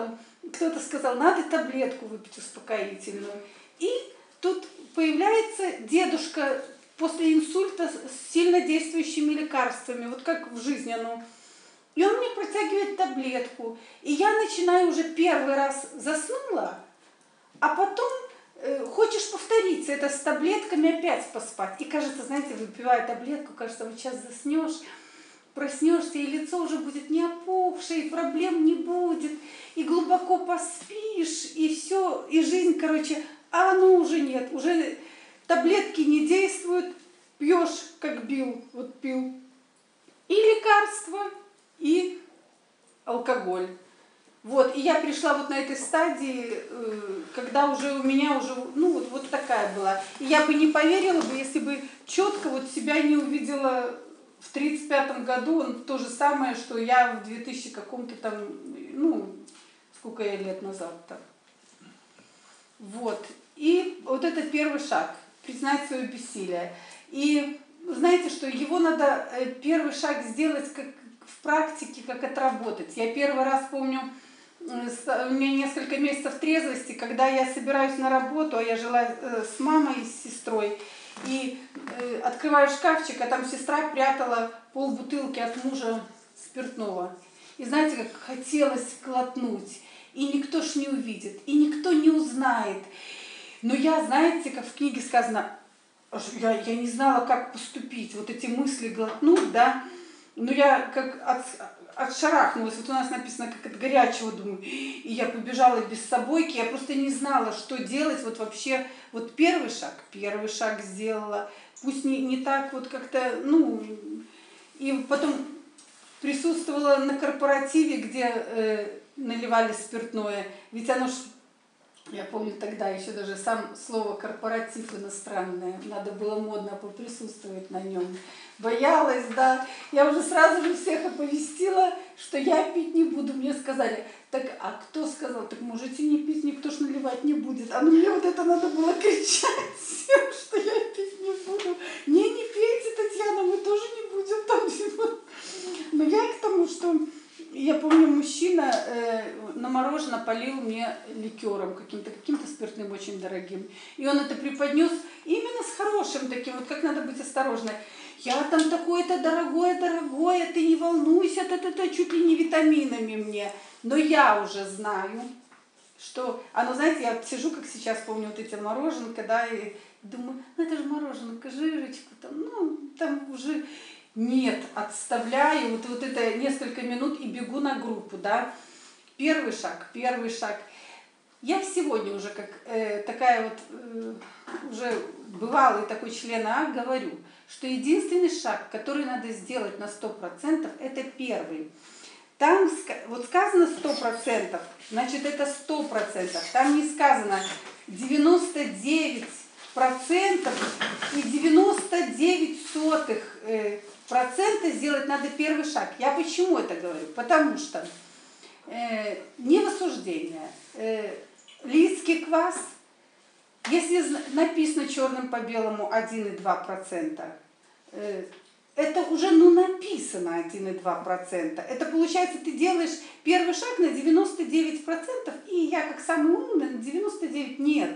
кто-то сказал, надо таблетку выпить успокоительную. И тут появляется дедушка после инсульта с сильно действующими лекарствами, вот как в жизни оно. И он мне протягивает таблетку. И я начинаю уже первый раз заснула, а потом э, хочешь повториться это с таблетками, опять поспать. И кажется, знаете, выпивая таблетку, кажется, вот сейчас заснешь, проснешься, и лицо уже будет не опухшее, и проблем не будет, и глубоко поспишь, и все, и жизнь, короче, а оно уже нет, уже таблетки не действуют, пьешь, как бил, вот пил, и лекарства, и алкоголь. Вот, и я пришла вот на этой стадии, когда уже у меня уже, ну, вот, вот такая была. И я бы не поверила бы, если бы четко вот себя не увидела в тридцать пятом году, он то же самое, что я в две тысячи каком-то там, ну, сколько я лет назад-то. Вот. И вот это первый шаг, признать свое бессилие. И знаете, что его надо первый шаг сделать как в практике, как отработать. Я первый раз помню, у меня несколько месяцев трезвости, когда я собираюсь на работу, а я жила с мамой и с сестрой, и э, открываю шкафчик, а там сестра прятала полбутылки от мужа спиртного. И знаете, как хотелось глотнуть, и никто ж не увидит, и никто не узнает. Но я, знаете, как в книге сказано, я, я не знала, как поступить, вот эти мысли глотнуть, да, но я как от, отшарахнулась, вот у нас написано, как от горячего, думаю, и я побежала без собойки, я просто не знала, что делать, вот вообще, вот первый шаг, первый шаг сделала, пусть не, не так вот как-то, ну, и потом присутствовала на корпоративе, где э, наливали спиртное, ведь оно ж, я помню тогда еще даже сам слово корпоратив иностранное, надо было модно поприсутствовать на нем. Боялась, да. Я уже сразу же всех оповестила, что я пить не буду. Мне сказали, так, а кто сказал? Так можете не пить, никто ж наливать не будет. А ну мне вот это надо было кричать всем, что я пить не буду. Не, не пейте, Татьяна, мы тоже не будем там. Но я к тому, что я помню, мужчина э, на мороженое полил мне ликером каким-то, каким-то спиртным очень дорогим. И он это преподнес именно с хорошим таким, вот как надо быть осторожной. Я там такое-то дорогое, дорогое, ты не волнуйся, это чуть ли не витаминами мне. Но я уже знаю, что, оно, знаете, я сижу, как сейчас помню, вот эти мороженка, да, и думаю, ну это же мороженка, жирочку, там, ну, там уже... Нет, отставляю, вот, вот это несколько минут и бегу на группу, да. Первый шаг, первый шаг. Я сегодня уже как э, такая вот, э, уже бывалый такой член А говорю, что единственный шаг, который надо сделать на сто процентов, это первый. Там вот сказано сто процентов, значит это сто процентов. Там не сказано девяносто девять процентов и девяносто девять сотых э, процента сделать надо первый шаг. Я почему это говорю? Потому что э, не в осуждение. Э, Лидский квас, если написано черным по белому один и два процента, э, это уже ну, написано один и два процента. Это получается, ты делаешь первый шаг на девяносто девять процентов, и я как самый умный на девяносто девять процентов нет.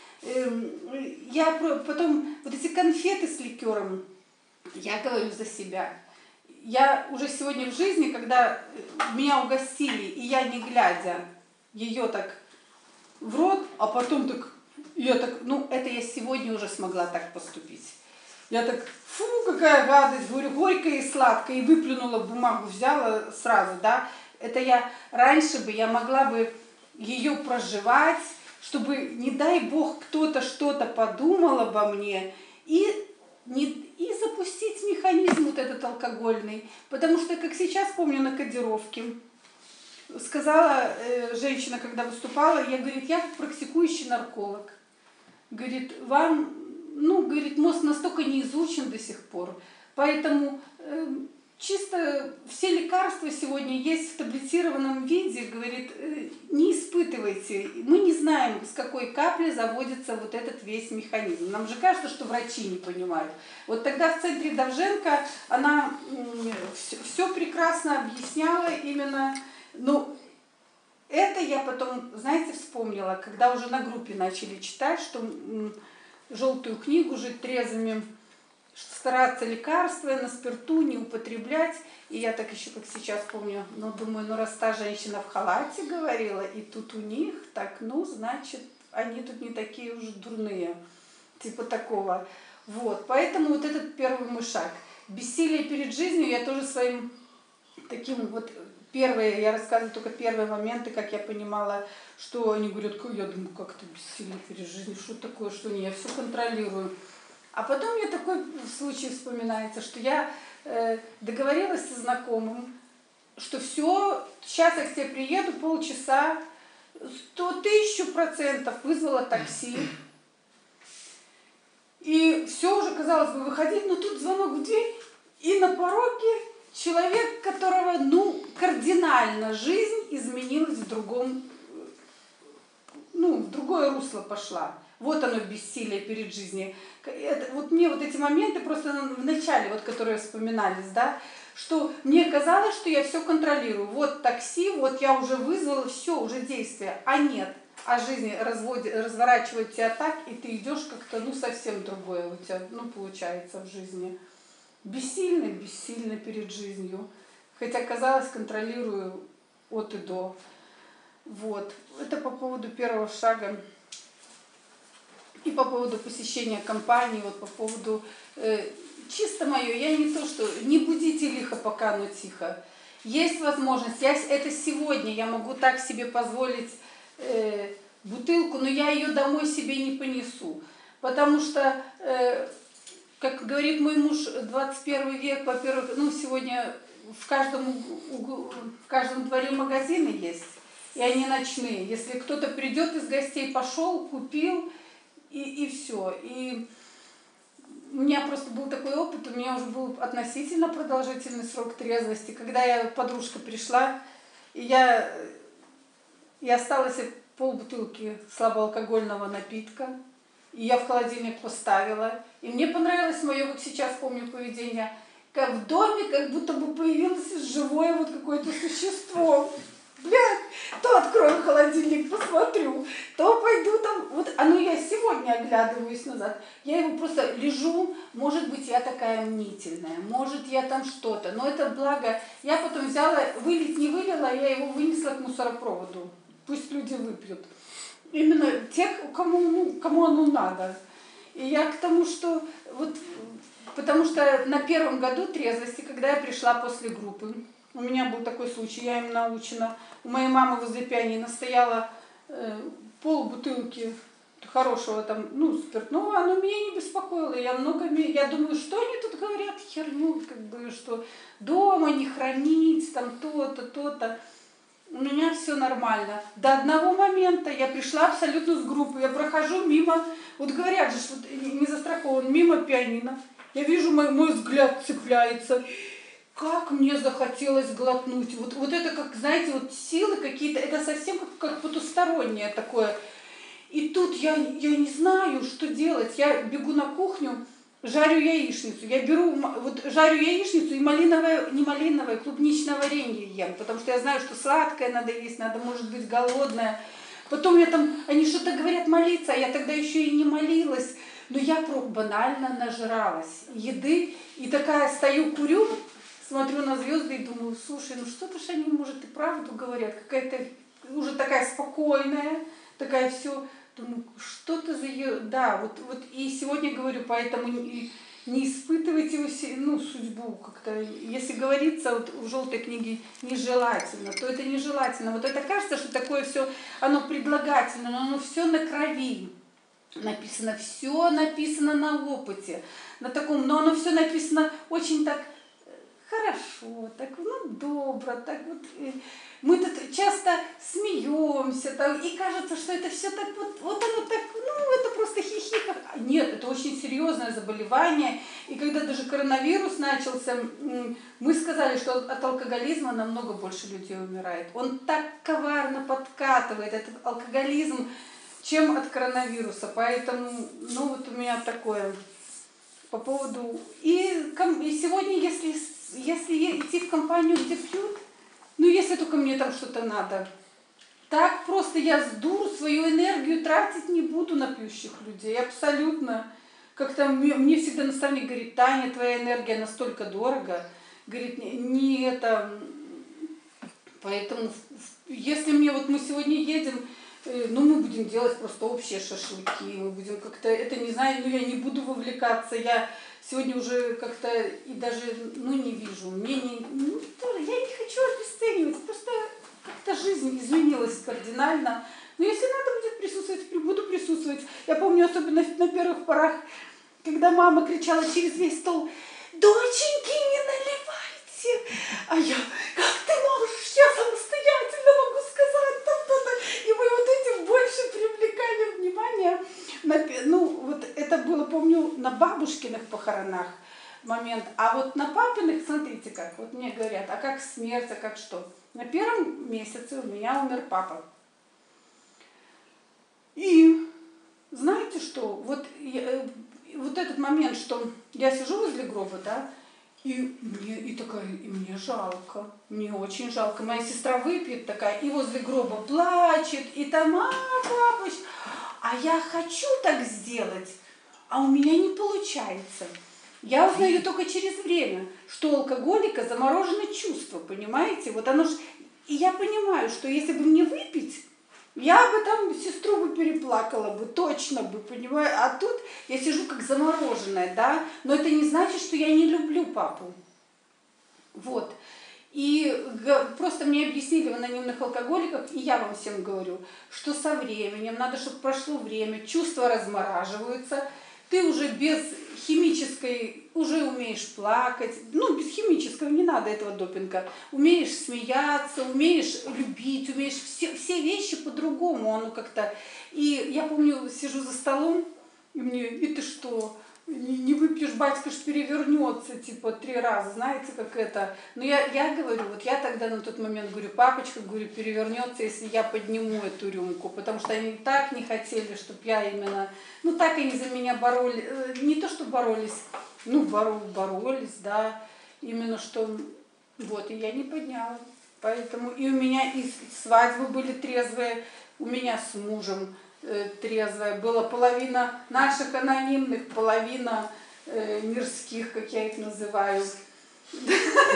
Я потом, вот эти конфеты с ликером, я говорю за себя. Я уже сегодня в жизни, когда меня угостили, и я не глядя ее так в рот, а потом так, я так, ну это я сегодня уже смогла так поступить. Я так, фу, какая гадость, говорю, горькая и сладкая, и выплюнула бумагу, взяла сразу, да. Это я, раньше бы я могла бы ее проживать, чтобы, не дай бог, кто-то что-то подумал обо мне, и, не, и запустить механизм вот этот алкогольный. Потому что, как сейчас помню на кодировке, сказала э, женщина, когда выступала, я, говорит, я практикующий нарколог. Говорит, вам, ну, говорит, мозг настолько не изучен до сих пор, поэтому... Э, Чисто все лекарства сегодня есть в таблетированном виде, говорит, не испытывайте. Мы не знаем, с какой капли заводится вот этот весь механизм. Нам же кажется, что врачи не понимают. Вот тогда в центре Довженко она все, все прекрасно объясняла именно, ну, это я потом, знаете, вспомнила, когда уже на группе начали читать, что желтую книгу «Жить трезвыми», стараться лекарства на спирту не употреблять. И я так еще, как сейчас помню, ну, думаю, ну, раз та женщина в халате говорила, и тут у них, так, ну, значит, они тут не такие уже дурные. Типа такого. Вот. Поэтому вот этот первый мой шаг. Бессилие перед жизнью я тоже своим таким вот... Первые, я рассказываю только первые моменты, как я понимала, что они говорят, я думаю, как это бессилие перед жизнью, что такое, что не, я все контролирую. А потом мне такой случай вспоминается, что я э, договорилась со знакомым, что все, сейчас я к тебе приеду, полчаса, сто тысяч процентов вызвала такси. И все уже, казалось бы, выходить, но тут звонок в дверь, и на пороге человек, которого, ну, кардинально жизнь изменилась в другом, ну, в другое русло пошла. Вот оно, бессилие перед жизнью. Это, вот мне вот эти моменты просто в начале, вот, которые вспоминались, да, что мне казалось, что я все контролирую. Вот такси, вот я уже вызвала, все, уже действие. А нет, а жизнь разводит, разворачивает тебя так, и ты идешь как-то, ну, совсем другое у тебя, ну, получается в жизни. Бессильно, бессильно перед жизнью. Хотя, казалось, контролирую от и до. Вот. Это по поводу первого шага. И по поводу посещения компании, вот по поводу... Э, чисто мое, я не то, что... Не будите лихо, пока оно тихо. Есть возможность. Я, это сегодня я могу так себе позволить э, бутылку, но я ее домой себе не понесу. Потому что... Э, как говорит мой муж, двадцать первый век, во-первых, ну, сегодня в каждом, углу, в каждом дворе магазины есть, и они ночные. Если кто-то придет из гостей, пошел, купил, и, и все. И у меня просто был такой опыт, у меня уже был относительно продолжительный срок трезвости, когда я, подружка пришла, и я, и осталось полбутылки слабоалкогольного напитка. И я в холодильник поставила. И мне понравилось мое, как сейчас помню, поведение. Как в доме, как будто бы появилось живое вот какое-то существо. Блядь, то открою холодильник, посмотрю, то пойду там. Вот, а ну я сегодня оглядываюсь назад. Я его просто лежу, может быть, я такая мнительная, может, я там что-то. Но это благо. Я потом взяла, вылить не вылила, я его вынесла к мусоропроводу. Пусть люди выпьют. Именно тех, кому, ну, кому оно надо. И я к тому, что вот, потому что на первом году трезвости, когда я пришла после группы, у меня был такой случай, я им научена, у моей мамы возле пианино стояла э, полбутылки хорошего там, ну, спиртного, оно меня не беспокоило. Я много, я думаю, что они тут говорят, херню, как бы, что дома не хранить, там то-то, то-то. У меня все нормально. До одного момента я пришла абсолютно с группой. Я прохожу мимо, вот говорят же, что не застрахован, мимо пианино. Я вижу, мой, мой взгляд цепляется. Как мне захотелось глотнуть. Вот, вот это, как, знаете, вот силы какие-то, это совсем как, как потустороннее такое. И тут я, я не знаю, что делать. Я бегу на кухню, жарю яичницу. Я беру, вот жарю яичницу и малиновое, не малиновое, клубничное варенье ем, потому что я знаю, что сладкое надо есть, надо, может быть, голодная. Потом я там, они что-то говорят молиться, а я тогда еще и не молилась. Но я банально нажралась еды. И такая стою, курю, смотрю на звезды и думаю, слушай, ну что-то ж они, может, и правду говорят. Какая-то уже такая спокойная, такая все... Думаю, что-то за ее... Да, вот, вот и сегодня говорю, поэтому не, не испытывайте ну, судьбу как-то. Если говорится вот в желтой книге нежелательно, то это нежелательно. Вот это кажется, что такое все, оно предлагательно, но оно все на крови. Написано, все написано на опыте. На таком, но оно все написано очень так хорошо, так ну добро, так вот. Мы тут часто смеемся, там, и кажется, что это все так вот, вот оно так, ну это просто хихи. Нет, это очень серьезное заболевание. И когда даже коронавирус начался, мы сказали, что от алкоголизма намного больше людей умирает. Он так коварно подкатывает, этот алкоголизм, чем от коронавируса. Поэтому, ну вот у меня такое по поводу... И, и сегодня, если, если идти в компанию, где пьют, ну, если только мне там что-то надо. так просто я с дуру свою энергию тратить не буду на пьющих людей, абсолютно. Как-то мне, мне всегда наставник говорит: Таня, твоя энергия настолько дорого, говорит, не, не это, поэтому если мне, вот мы сегодня едем, ну мы будем делать просто общие шашлыки, мы будем как-то, это не знаю, ну я не буду вовлекаться, я сегодня уже как-то и даже, ну не вижу, мне не, ну, я не хочу обесценивать, просто как-то жизнь изменилась кардинально. Но если надо будет присутствовать, буду присутствовать. Я помню, особенно на первых порах, когда мама кричала через весь стол: доченьки, не наливайте! А я: как ты можешь? Я самостоятельно могу сказать там-то-то. И мы вот этим больше привлекали внимание. Ну, вот это было, помню, на бабушкиных похоронах момент. А вот на папиных, смотрите как, вот мне говорят: а как смерть, а как что? На первом месяце у меня умер папа. И знаете что, вот, я, вот этот момент, что я сижу возле гроба, да, и мне, и такая, и мне жалко, мне очень жалко. Моя сестра выпьет такая, и возле гроба плачет, и там: а, папочка, а я хочу так сделать, а у меня не получается. Я узнаю только через время, что у алкоголика заморожено чувство, понимаете? Вот оно ж... И я понимаю, что если бы мне выпить, я бы там сестру бы переплакала бы, точно бы, понимаю. А тут я сижу как замороженная, да? Но это не значит, что я не люблю папу. Вот. И просто мне объяснили в анонимных алкоголиках, и я вам всем говорю, что со временем, надо, чтобы прошло время, чувства размораживаются, ты уже без химической, уже умеешь плакать, ну, без химического, не надо этого допинга, умеешь смеяться, умеешь любить, умеешь все, все вещи по-другому, оно как-то. И я помню, сижу за столом, и мне: и ты что, не, не выпьешь, батька ж перевернется, типа, три раза, знаете, как это. Но я, я говорю, вот я тогда на тот момент говорю: папочка, говорю, перевернется, если я подниму эту рюмку, потому что они так не хотели, чтобы я именно, ну так они за меня боролись, не то, что боролись, ну боро, боролись, да, именно что, вот, и я не подняла. Поэтому и у меня и свадьбы были трезвые, у меня с мужем трезвая. Была половина наших анонимных, половина э, мирских, как я их называю. Нет,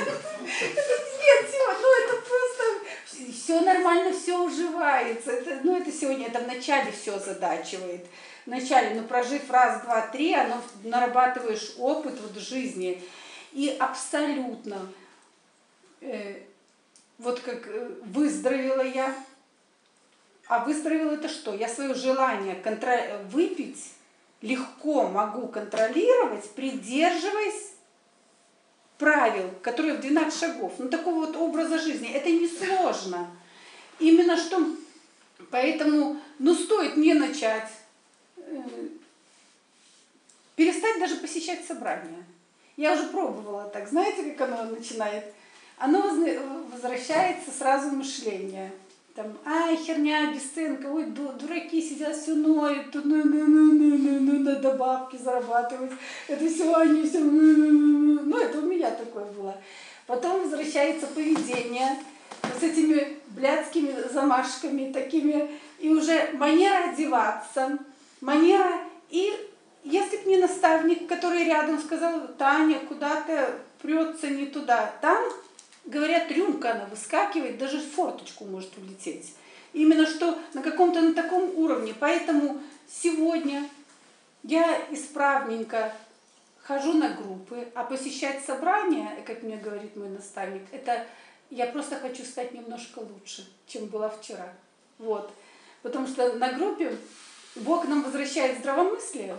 ну это просто все нормально, все уживается. Это, ну это сегодня, это вначале все задачивает. Вначале, ну прожив раз, два, три, оно нарабатываешь опыт вот в жизни. И абсолютно, э, вот как выздоровела я. А выздоровела это что? Я свое желание контр... выпить легко могу контролировать, придерживаясь правил, которые в двенадцать шагов. Ну, такого вот образа жизни. Это несложно. Именно что... Поэтому, ну, стоит мне начать э, перестать даже посещать собрания. Я уже пробовала так. Знаете, как оно начинает? Оно возвращается сразу в мышление. Там: ай, херня, бесценка, ой, дураки сидят, все ноют, тут ну, ну, ну, ну, ну, ну, надо бабки зарабатывать, это все, они все, ну, ну, ну, ну, это у меня такое было. Потом возвращается поведение с этими блядскими замашками такими, и уже манера одеваться, манера, и если бы не наставник, который рядом сказал: Таня, куда-то прется не туда, там, говорят, рюмка, она выскакивает, даже в форточку может улететь. Именно что на каком-то на таком уровне. Поэтому сегодня я исправненько хожу на группы, а посещать собрания, как мне говорит мой наставник, это я просто хочу стать немножко лучше, чем была вчера. Вот. Потому что на группе Бог нам возвращает здравомыслие.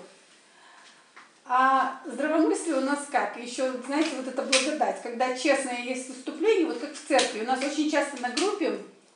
А здравомыслие у нас как? Еще, знаете, вот это благодать, когда честное есть выступление, вот как в церкви. У нас очень часто на группе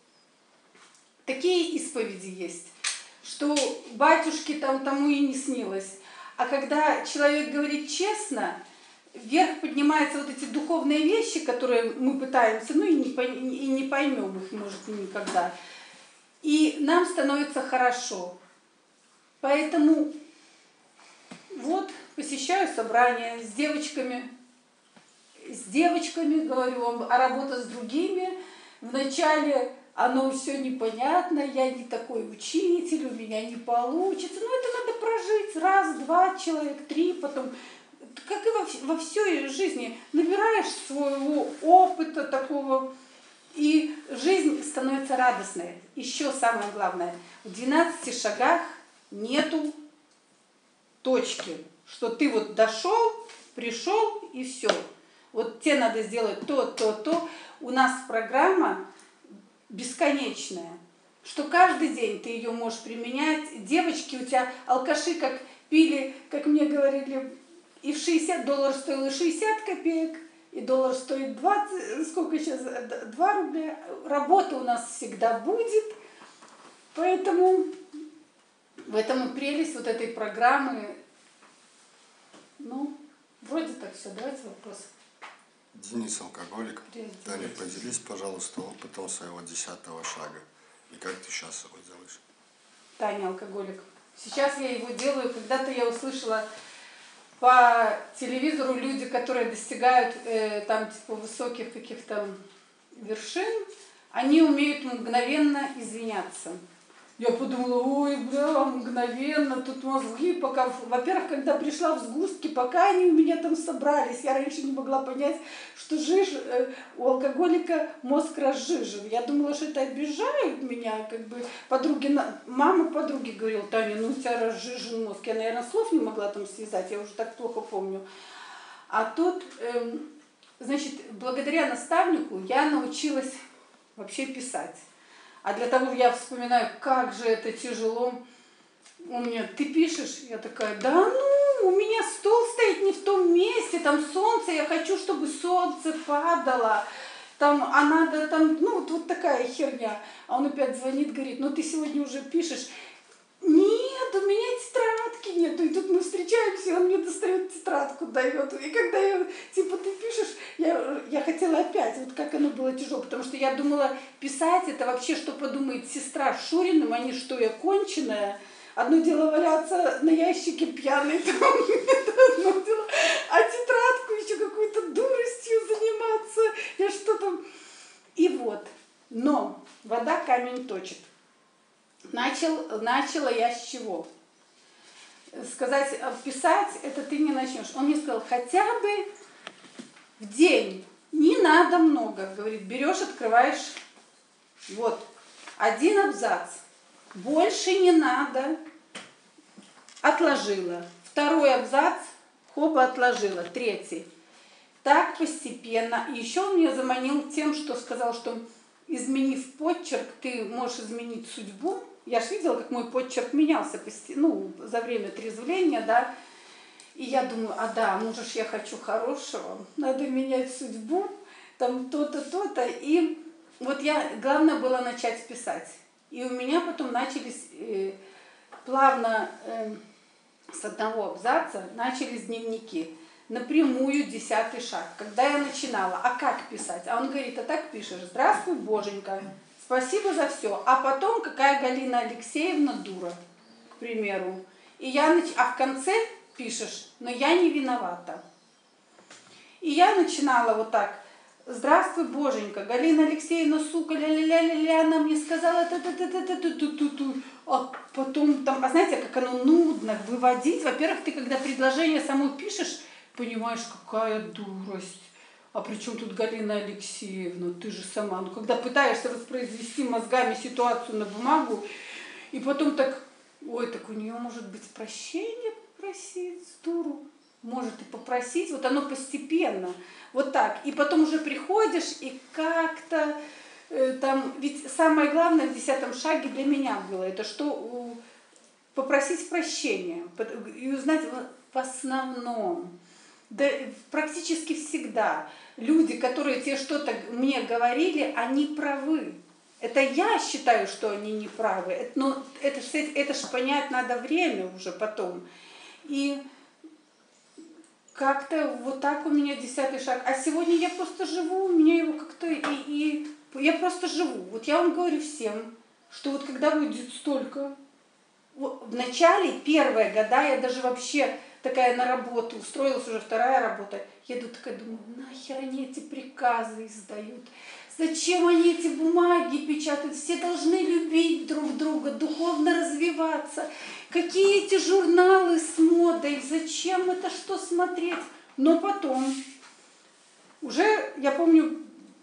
такие исповеди есть, что батюшке там тому и не снилось. А когда человек говорит честно, вверх поднимаются вот эти духовные вещи, которые мы пытаемся, ну и не, и не поймем их, может, никогда. И нам становится хорошо. Поэтому вот посещаю собрания с девочками, с девочками, говорю вам, а работа с другими. Вначале оно все непонятно, я не такой учитель, у меня не получится. Ну, это надо прожить раз, два, человек, три, потом, как и во, во всей жизни, набираешь своего опыта такого, и жизнь становится радостной. Еще самое главное, в двенадцати шагах нету точки, что ты вот дошел, пришел и все. Вот тебе надо сделать то, то, то. У нас программа бесконечная, что каждый день ты ее можешь применять. Девочки у тебя, алкаши, как пили, как мне говорили, и в шестьдесят долларов стоило шестьдесят копеек, и доллар стоит двадцать, сколько сейчас, два рубля. Работа у нас всегда будет, поэтому в этом и прелесть вот этой программы. Ну, вроде так все. Давайте вопрос. Денис алкоголик. Привет, Таня, поделись, пожалуйста, опытом своего десятого шага. И как ты сейчас его делаешь? Таня алкоголик. Сейчас я его делаю. Когда-то я услышала по телевизору люди, которые достигают э, там типа высоких каких-то вершин, они умеют мгновенно извиняться. Я подумала, ой, бля, мгновенно, тут мозги пока... Во-первых, когда пришла в сгустки, пока они у меня там собрались, я раньше не могла понять, что жиж, э, у алкоголика мозг разжижен. Я думала, что это обижают меня, как бы подруги, мама подруги говорила, Таня, ну у тебя разжижен мозг. Я, наверное, слов не могла там связать, я уже так плохо помню. А тут, э, значит, благодаря наставнику я научилась вообще писать. А для того, я вспоминаю, как же это тяжело. У меня, ты пишешь? Я такая, да ну, у меня стол стоит не в том месте, там солнце, я хочу, чтобы солнце падало. Там, а надо там, ну вот, вот такая херня. А он опять звонит, говорит, ну ты сегодня уже пишешь. Нет, у меня тетрадки нету. И тут мы встречаемся, и он мне достает тетрадку, дает. И когда я, типа, ты пишешь, я, я хотела опять, вот как оно было тяжело, потому что я думала, писать это вообще, что подумает сестра с Шуриным, они что, я конченая? Одно дело валяться на ящике пьяной, там, это одно дело, а тетрадку еще какой-то дуростью заниматься, я что там... И вот, но вода камень точит. Начал, начала я с чего? Сказать, писать, это ты не начнешь. Он мне сказал, хотя бы в день, не надо много. Говорит, берешь, открываешь, вот, один абзац. Больше не надо. Отложила. Второй абзац, хоба, отложила. Третий. Так постепенно. И еще он меня заманил тем, что сказал, что изменив почерк, ты можешь изменить судьбу. Я же видела, как мой почерк менялся ну, за время трезвления, да. И я думаю, а да, может, я хочу хорошего, надо менять судьбу, там то-то, то-то. И вот я, главное было начать писать. И у меня потом начались э, плавно э, с одного абзаца, начались дневники. Напрямую десятый шаг. Когда я начинала, а как писать? А он говорит, а так пишешь, здравствуй, Боженька. Спасибо за все. А потом, какая Галина Алексеевна дура, к примеру. И я нач... А в конце пишешь, но я не виновата. И я начинала вот так. Здравствуй, Боженька. Галина Алексеевна, сука, ля-ля-ля-ля-ля, она мне сказала та-та-та-та-та-та-та-та-та. А потом там, а знаете, как оно нудно выводить. Во-первых, ты когда предложение самой пишешь, понимаешь, какая дурость. А при чем тут Галина Алексеевна? Ты же сама. Ну, когда пытаешься воспроизвести мозгами ситуацию на бумагу, и потом так, ой, так у нее может быть прощение попросить, дуру. Может и попросить, вот оно постепенно. Вот так. И потом уже приходишь, и как-то э, там, ведь самое главное в десятом шаге для меня было, это что э, попросить прощения. И узнать в основном, да практически всегда, люди, которые тебе что-то мне говорили, они правы. Это я считаю, что они не правы. Но это ж, это ж понять надо время уже потом. И как-то вот так у меня десятый шаг. А сегодня я просто живу, у меня его как-то и, и я просто живу. Вот я вам говорю всем, что вот когда будет столько, в начале, первые года, я даже вообще такая на работу, устроилась уже вторая работа, еду такая, думаю, нахер они эти приказы издают. Зачем они эти бумаги печатают? Все должны любить друг друга, духовно развиваться. Какие эти журналы с модой? Зачем это что смотреть? Но потом, уже, я помню,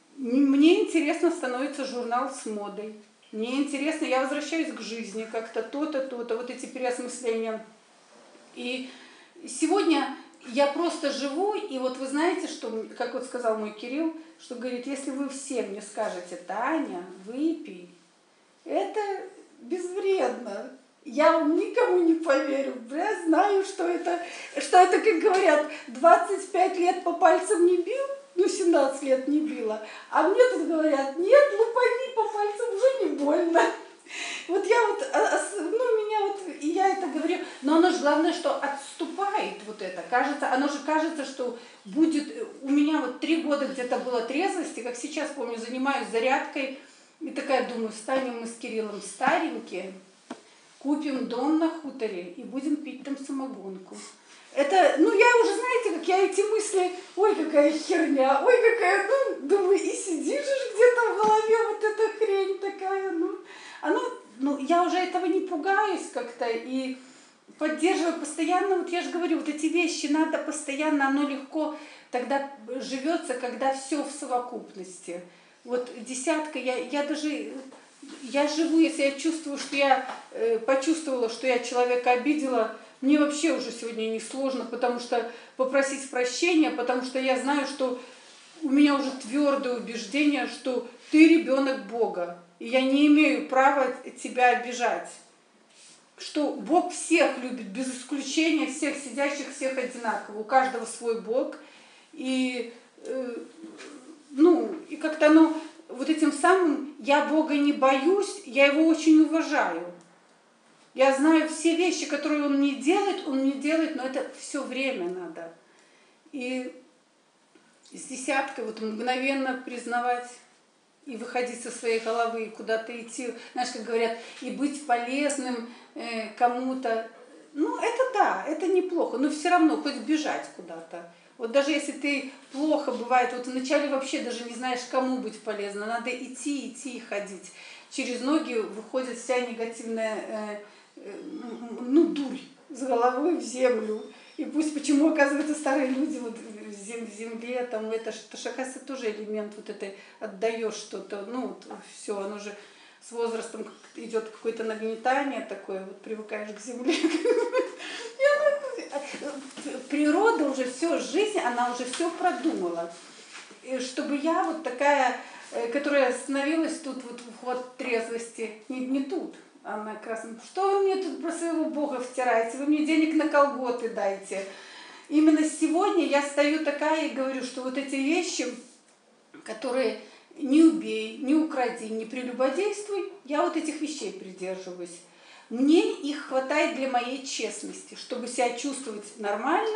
мне интересно становится журнал с модой. Мне интересно, я возвращаюсь к жизни как-то, то-то, то-то, вот эти переосмысления. И сегодня я просто живу, и вот вы знаете, что, как вот сказал мой Кирилл, что говорит, если вы все мне скажете, Таня, выпей, это безвредно. Я вам никому не поверю. Я знаю, что это, что это, как говорят, двадцать пять лет по пальцам не бил, ну, семнадцать лет не била. А мне тут говорят, нет, лупани по пальцам уже не больно. Вот я вот, ну, меня вот, и я это говорю, но оно же главное, что отступает вот это. Кажется, оно же кажется, что будет, у меня вот три года где-то было трезвости, как сейчас, помню, занимаюсь зарядкой, и такая думаю, станем мы с Кириллом старенькие, купим дом на хуторе и будем пить там самогонку. Это, ну, я уже, знаете, как я эти мысли, ой, какая херня, ой, какая, ну, думаю, и сидишь же где-то в голове вот эта хрень такая, ну, оно, ну, я уже этого не пугаюсь как-то и поддерживаю постоянно, вот я же говорю, вот эти вещи надо постоянно, оно легко тогда живется, когда все в совокупности. Вот десятка, я, я даже, я живу, если я чувствую, что я э, почувствовала, что я человека обидела, мне вообще уже сегодня не сложно, потому что попросить прощения, потому что я знаю, что у меня уже твердое убеждение, что ты ребенок Бога, и я не имею права тебя обижать. Что Бог всех любит, без исключения, всех сидящих, всех одинаково. У каждого свой Бог. И, э, ну, и как-то оно, вот этим самым, я Бога не боюсь, я его очень уважаю. Я знаю все вещи, которые он не делает, он не делает, но это все время надо. И с десяткой вот мгновенно признавать и выходить со своей головы, и куда-то идти, знаешь, как говорят, и быть полезным э, кому-то. Ну, это да, это неплохо, но все равно хоть бежать куда-то. Вот даже если ты плохо бывает, вот вначале вообще даже не знаешь, кому быть полезно, надо идти, идти и ходить. Через ноги выходит вся негативная, э, э, ну, дурь с головой в землю. И пусть почему, оказывается, старые люди вот в земле, там, это, это же, оказывается, тоже элемент вот этой, отдаешь что-то, ну, вот, все, оно же с возрастом идет какое-то нагнетание такое, вот привыкаешь к земле. Природа уже все, жизнь, она уже все продумала. И чтобы я вот такая, которая остановилась тут, вот в трезвости, не, не тут, она как раз, что вы мне тут про своего Бога втираете, вы мне денег на колготы дайте. Именно сегодня я стою такая и говорю, что вот эти вещи, которые не убей, не укради, не прелюбодействуй, я вот этих вещей придерживаюсь. Мне их хватает для моей честности, чтобы себя чувствовать нормально.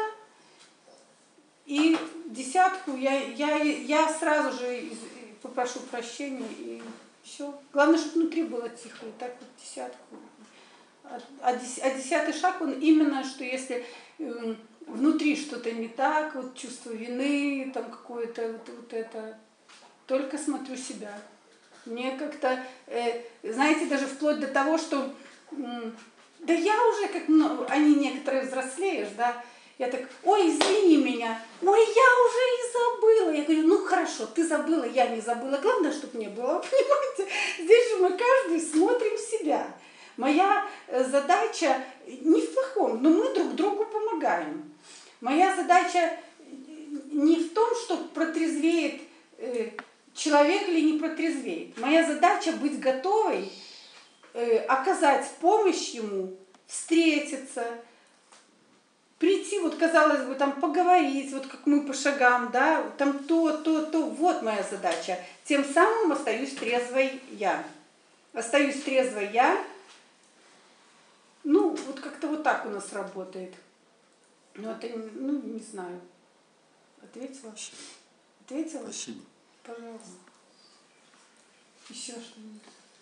И десятку я, я, я сразу же попрошу прощения и все. Главное, чтобы внутри было тихо, и так вот десятку. А, а десятый шаг, он именно, что если э, внутри что-то не так, вот чувство вины, там какое-то вот, вот это, только смотрю себя. Мне как-то, э, знаете, даже вплоть до того, что э, да я уже, как ну, они некоторые взрослеешь, да, я так, ой, извини меня, ой, я уже и забыла. Я говорю, ну хорошо, ты забыла, я не забыла. Главное, чтобы не было, понимаете? Здесь же мы каждый смотрим себя. Моя задача не в плохом, но мы друг другу помогаем. Моя задача не в том, что протрезвеет человек или не протрезвеет. Моя задача быть готовой оказать помощь ему, встретиться, прийти, вот казалось бы, там поговорить, вот как мы по шагам, да, там то, то, то, вот моя задача. Тем самым остаюсь трезвой я. Остаюсь трезвой я. Ну, вот как-то вот так у нас работает. Ну, это, ну, не знаю. Ответила? Ответила? Спасибо. Пожалуйста. Еще что-нибудь.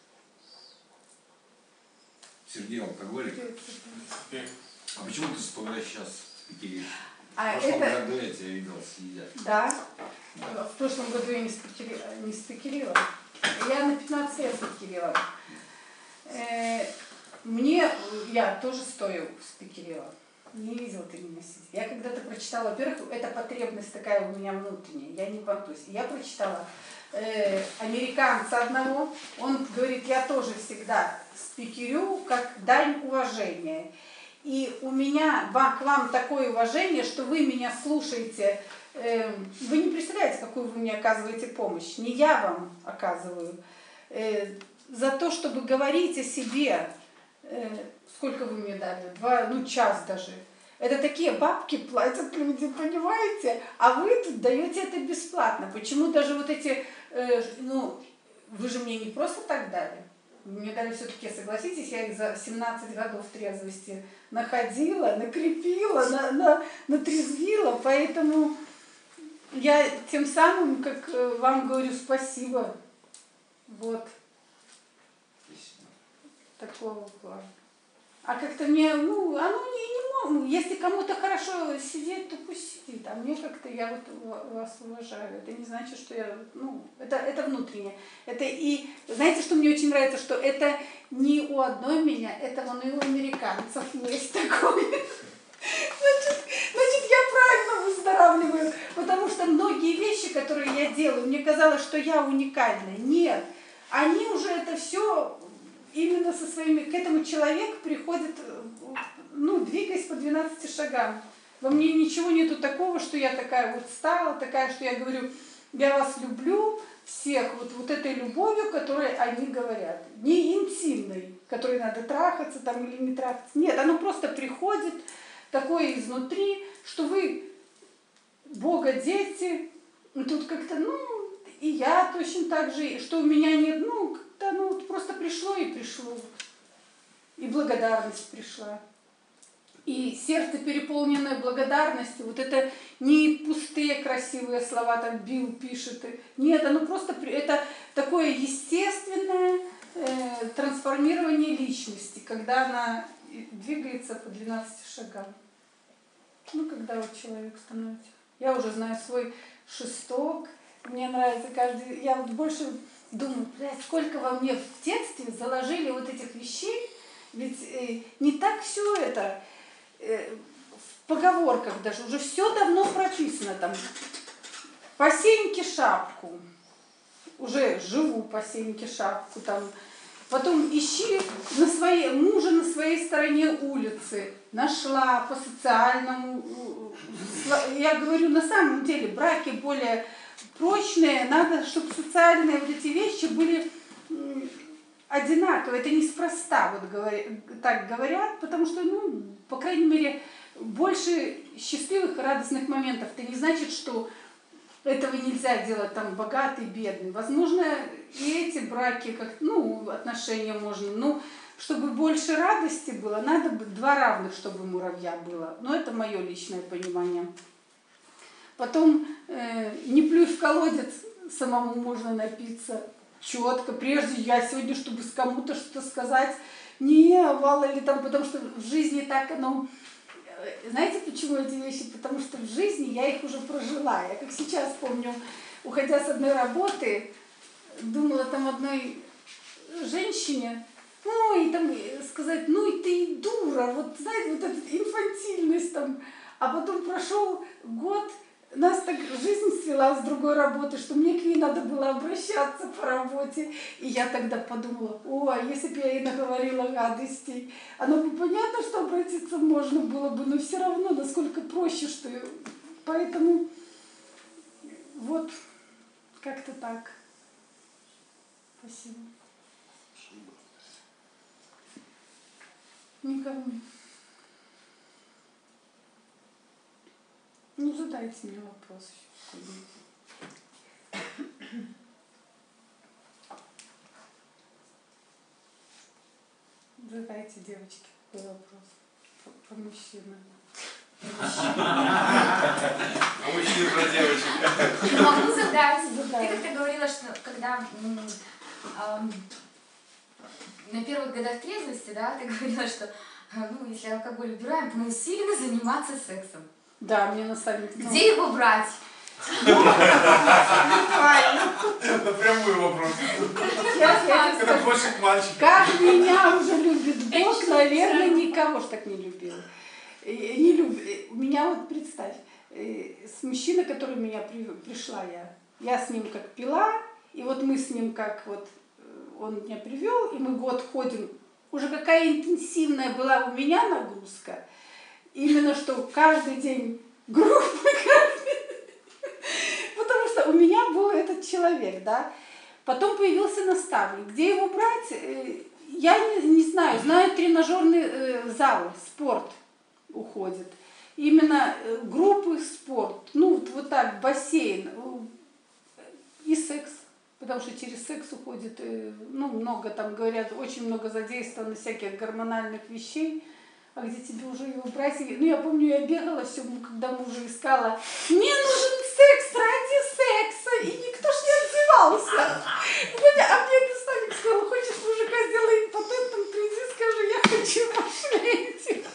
Сергей алкоголик. А почему ты вспоминаешь сейчас в Питере? А в прошлом это... году я тебя видел, съедят. Да. В прошлом году я не спикерила. Не спикерила. Я на пятнадцать лет спикерила. Мне, я тоже стою спикерила. Не видела ты меня сидеть. Я когда-то прочитала, во-первых, это потребность такая у меня внутренняя, я не понтусь. Я прочитала э, американца одного, он говорит, я тоже всегда спикерю как дань уважения. И у меня к вам такое уважение, что вы меня слушаете, э, вы не представляете, какую вы мне оказываете помощь. Не я вам оказываю. Э, за то, чтобы говорить о себе. Сколько вы мне дали? Два, ну час даже. Это такие бабки платят люди, понимаете? А вы тут даете это бесплатно. Почему даже вот эти, э, ну, вы же мне не просто так дали. Вы мне дали все-таки, согласитесь, я их за семнадцать годов трезвости находила, накрепила, на, на, натрезвила, поэтому я тем самым, как вам говорю, спасибо. Вот. Такого плана. А как-то мне, ну, оно не, не может. Если кому-то хорошо сидеть, то пусть сидит. А мне как-то, я вот вас уважаю. Это не значит, что я, ну, это, это внутреннее. Это и, знаете, что мне очень нравится, что это не у одной меня, это вон и у американцев есть такое. Значит, значит, я правильно выздоравливаю. Потому что многие вещи, которые я делаю, мне казалось, что я уникальная. Нет. Они уже это все... Именно со своими, к этому человек приходит, ну, двигаясь по двенадцати шагам. Во мне ничего нету такого, что я такая вот стала, такая, что я говорю, я вас люблю всех, вот, вот этой любовью, которой они говорят. Не интимной, которой надо трахаться там или не трахаться. Нет, оно просто приходит такое изнутри, что вы Бога дети, и тут как-то, ну, и я точно так же, что у меня нет, ну, да, ну, просто пришло и пришло. И благодарность пришла. И сердце, переполненное благодарностью, вот это не пустые красивые слова, там Билл пишет. Нет, оно просто, это такое естественное э, трансформирование личности, когда она двигается по двенадцати шагам. Ну, когда вот человек становится. Я уже знаю свой шесток, мне нравится каждый, я вот больше... Думаю, блядь, сколько во мне в детстве заложили вот этих вещей, ведь э, не так все это э, в поговорках даже, уже все давно прописано там. По сеньке шапку, уже живу по сеньке шапку там, потом ищи на своей, мужа на своей стороне улицы, нашла по социальному, я говорю, на самом деле браки более... прочные, надо, чтобы социальные вот эти вещи были одинаковые. Это неспроста, вот говоря, так говорят, потому что, ну, по крайней мере, больше счастливых и радостных моментов. Это не значит, что этого нельзя делать там богатый, бедный. Возможно, и эти браки, как, ну, отношения можно, ну, чтобы больше радости было, надо бы два равных, чтобы муравья было. Но это мое личное понимание. Потом э, не плюй в колодец, самому можно напиться четко. Прежде я сегодня, чтобы с кому-то что-то сказать, не, мало ли там, потому что в жизни так оно... Знаете, почему эти вещи? Потому что в жизни я их уже прожила. Я как сейчас помню, уходя с одной работы, думала там одной женщине, ну и там сказать, ну и ты и дура, вот знаете, вот эта инфантильность там. А потом прошел год, нас так жизнь свела с другой работы, что мне к ней надо было обращаться по работе. И я тогда подумала, о, а если бы я ей наговорила гадостей, оно бы понятно, что обратиться можно было бы, но все равно, насколько проще, что... Поэтому вот как-то так. Спасибо. Никому. Ну, задайте мне вопрос еще. Задайте, девочки, какой вопрос по, по мужчинам. А мужчины про девочек. Могу задать. Ты как-то говорила, что когда на первых годах трезвости, да, ты говорила, что ну, если алкоголь убираем, то мы усиленно заниматься сексом. Да, мне наставник. Где его брать? Напрямую вопрос. Сейчас я тебе Это скажу. больше к мальчику. Как меня уже любит Бог, наверное, никого ж так не любил. И Не люб... У меня вот, представь, э, с мужчиной, который меня при... пришла я, я с ним как пила, и вот мы с ним как вот, э, он меня привел, и мы год ходим. Уже какая интенсивная была у меня нагрузка, именно что каждый день группы, потому что у меня был этот человек, да. Потом появился наставник. Где его брать, э, я не, не знаю. Знаю, тренажерный э, зал, спорт уходит. Именно э, группы спорт. Ну, вот, вот так, бассейн. И секс. Потому что через секс уходит, э, ну, много там говорят, очень много задействовано всяких гормональных вещей. А где тебе уже его брать? Ну, я помню, я бегала все, когда мужа искала. Мне нужен секс ради секса. И никто ж не отзывался. А мне наставник сказал, хочешь мужика сделай импотентом, приди, скажи, я хочу пошляйте.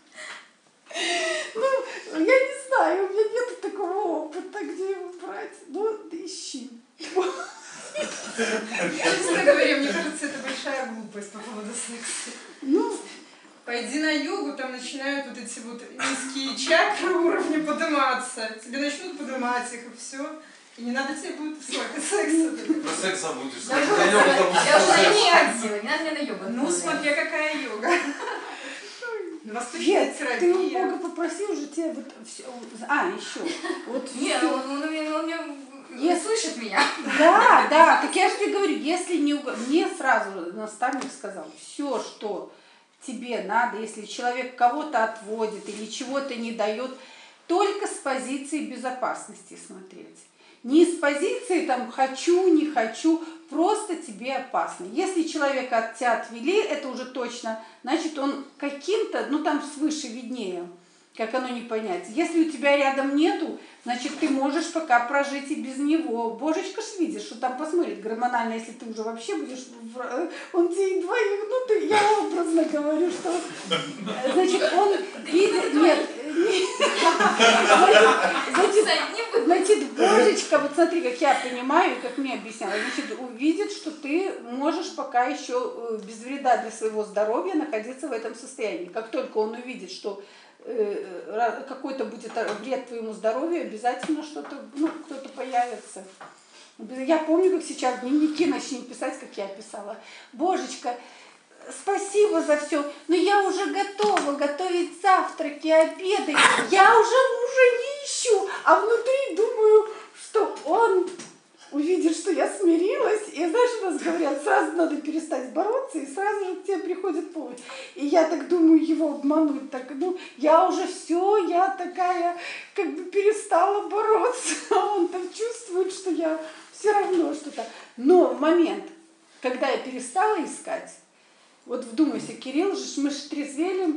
Ну, я не знаю, у меня нет такого опыта, где его брать. Ну, ищи. Честно говоря, мне кажется, это большая глупость по поводу секса. Ну, пойди на йогу, там начинают вот эти вот низкие чакры уровни подниматься. Тебе начнут поднимать их, и все. И не надо тебе будет столько секса. Про секс забудешь. Я На йогу уже забудешь. не ходила, не надо мне на йогу. Ну, смотри, какая йога. Восточная Нет, ты у терапия. Бога попроси уже тебе вот все. А, еще. Вот Нет, всё. он, он, он, он не Если- слышит меня. Да, да, так я же тебе говорю, если не уг... мне сразу наставник сказал, все, что тебе надо, если человек кого-то отводит или чего-то не дает, только с позиции безопасности смотреть. Не с позиции там хочу, не хочу, просто тебе опасно. Если человека от тебя отвели, это уже точно, значит он каким-то, ну там свыше виднее, как оно не понять. Если у тебя рядом нету, значит ты можешь пока прожить и без него. Божечка ж видишь, что там посмотрит гормонально, если ты уже вообще будешь, в... он тебе и двоих, ну ты, я образно говорю, что, значит он видит, нет, значит, значит, Божечка, вот смотри, как я понимаю, как мне объясняла, значит, увидит, что ты можешь пока еще без вреда для своего здоровья находиться в этом состоянии. Как только он увидит, что какой-то будет вред твоему здоровью, обязательно что-то, ну, кто-то появится. Я помню, как сейчас в дневнике начни писать, как я писала. Божечка, спасибо за все, но я уже готова готовить завтраки, обеды. Я уже мужа не ищу, а внутри думаю, что он увидит, что я смирилась. И знаешь, у нас говорят, сразу надо перестать бороться, и сразу же к тебе приходит помощь. И я так думаю его обмануть. Так, ну, я уже все, я такая, как бы перестала бороться. А он там чувствует, что я все равно что-то. Но в момент, когда я перестала искать, вот вдумайся, Кирилл же, мы же трезвели,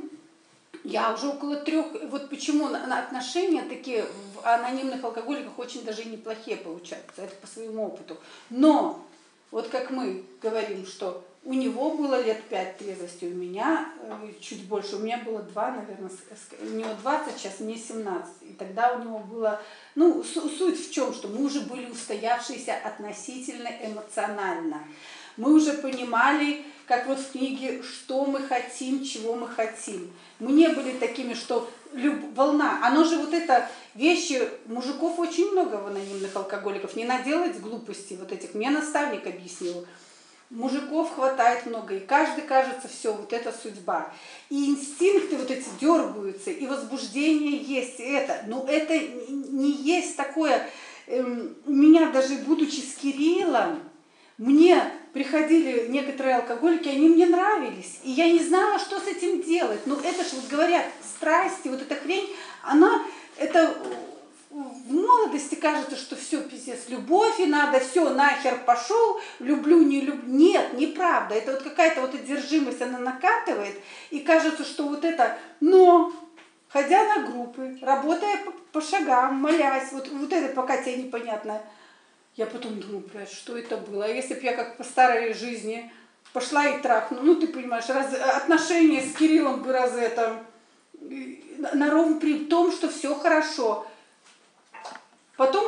я уже около трех, вот почему отношения такие в анонимных алкоголиках очень даже неплохие получаются, это по своему опыту. Но, вот как мы говорим, что у него было лет пять трезвости, у меня чуть больше, у меня было два, наверное, у него двадцать, сейчас мне семнадцать. И тогда у него было, ну, суть в чем, что мы уже были устоявшиеся относительно эмоционально. Мы уже понимали, как вот в книге, что мы хотим, чего мы хотим. Мы не были такими, что люб... волна. Оно же вот это вещи, мужиков очень много в анонимных алкоголиков. Не наделать глупостей вот этих. Мне наставник объяснил. Мужиков хватает много, и каждый кажется, все, вот это судьба. И инстинкты вот эти дергаются, и возбуждение есть, и это. Но это не есть такое. Эм, у меня даже, будучи с Кириллом, мне приходили некоторые алкоголики, они мне нравились, и я не знала, что с этим делать. Ну это ж, вот говорят, страсти, вот эта хрень, она, это в молодости кажется, что все, пиздец, любовь, и надо, все, нахер пошел, люблю, не люблю. Нет, неправда, это вот какая-то вот одержимость, она накатывает, и кажется, что вот это, но, ходя на группы, работая по, по шагам, молясь, вот, вот это пока тебе непонятно. Я потом думаю, блядь, что это было? А если бы я как по старой жизни пошла и трахну, ну ты понимаешь, раз, отношения с Кириллом бы раз это, на ровном при том, что все хорошо. Потом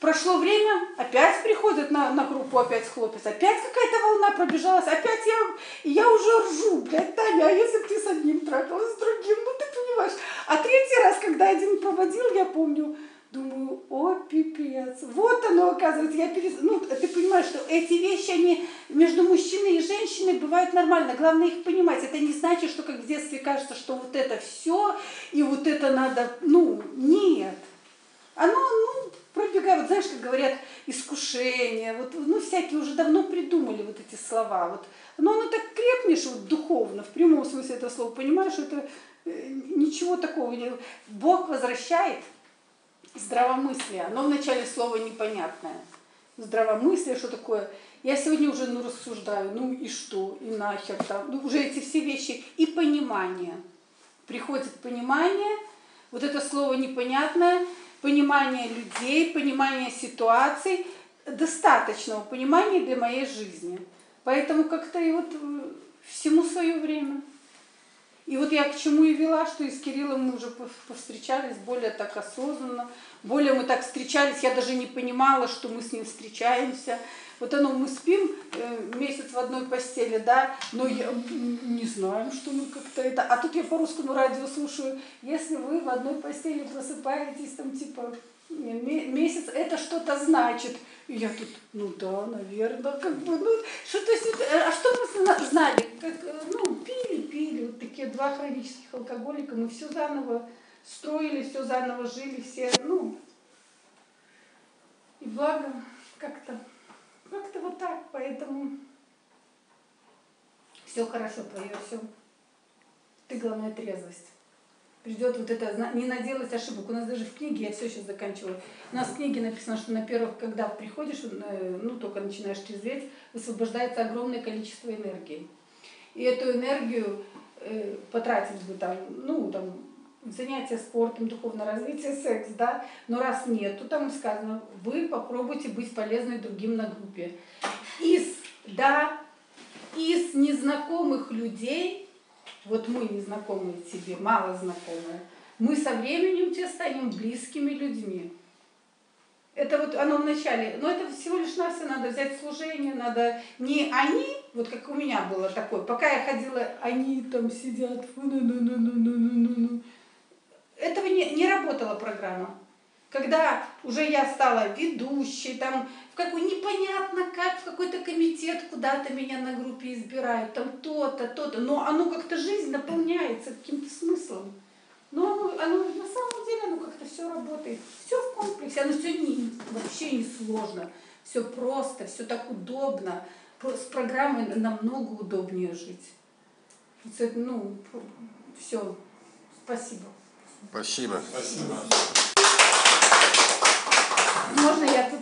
Прошло время, опять приходят на, на группу, опять хлопец, опять какая-то волна пробежалась, опять я, и я уже ржу, блядь, Таня, а если бы ты с одним трахалась, с другим, ну ты понимаешь. А третий раз, когда один проводил, я помню, думаю, о, пипец, вот оно, оказывается, я перес... ну, ты понимаешь, что эти вещи, они между мужчиной и женщиной бывают нормально, главное их понимать. Это не значит, что как в детстве кажется, что вот это все, и вот это надо, ну, нет. Оно, ну, пробегает, вот знаешь, как говорят, искушение, вот, ну, всякие уже давно придумали вот эти слова, вот, но оно так крепнешь вот духовно, в прямом смысле этого слова, понимаешь, что это э, ничего такого не... Бог возвращает здравомыслие, оно вначале слово непонятное, здравомыслие, что такое, я сегодня уже, ну, рассуждаю, ну, и что, и нахер там, ну, уже эти все вещи, и понимание, приходит понимание, вот это слово непонятное, понимание людей, понимание ситуаций, достаточного понимания для моей жизни. Поэтому как-то и вот всему свое время. И вот я к чему и вела, что и с Кириллом мы уже повстречались более так осознанно, более мы так встречались, я даже не понимала, что мы с ним встречаемся. Вот оно, мы спим э, месяц в одной постели, да, но я, не знаем, что мы как-то это... А тут я по русскому радио слушаю, если вы в одной постели просыпаетесь, там, типа, месяц, это что-то значит. И я тут, ну да, наверное, как бы, ну, что, то есть, а что мы знали? Как, ну, пили, пили, вот такие два хронических алкоголика, мы все заново строили, все заново жили, все, ну, и благо как-то... Как-то вот так, поэтому все хорошо, твое все. Ты, главное, трезвость. Придет вот это, не наделать ошибок. У нас даже в книге, я все сейчас заканчиваю, у нас в книге написано, что на первых, когда приходишь, ну, только начинаешь трезветь, высвобождается огромное количество энергии. И эту энергию э, потратить бы там, ну, там, занятия спортом, духовное развитие, секс, да, но раз нет, то там сказано, вы попробуйте быть полезной другим на группе. Из, да, из незнакомых людей, вот мы незнакомые тебе, мало знакомые, мы со временем тебе станем близкими людьми. Это вот оно вначале, но это всего лишь навсего надо взять служение, надо не они, вот как у меня было такое, пока я ходила, они там сидят, ну-ну-ну-ну-ну-ну-ну. Этого не, не работала программа. Когда уже я стала ведущей, там, в какой непонятно как, в какой-то комитет куда-то меня на группе избирают, там то-то, то-то, но оно как-то жизнь наполняется каким-то смыслом. Но оно, оно на самом деле оно как-то все работает. Все в комплексе, оно все не, вообще не сложно. Все просто, все так удобно. С программой намного удобнее жить. Ну, все. Спасибо. Спасибо. Спасибо. Можно я тут?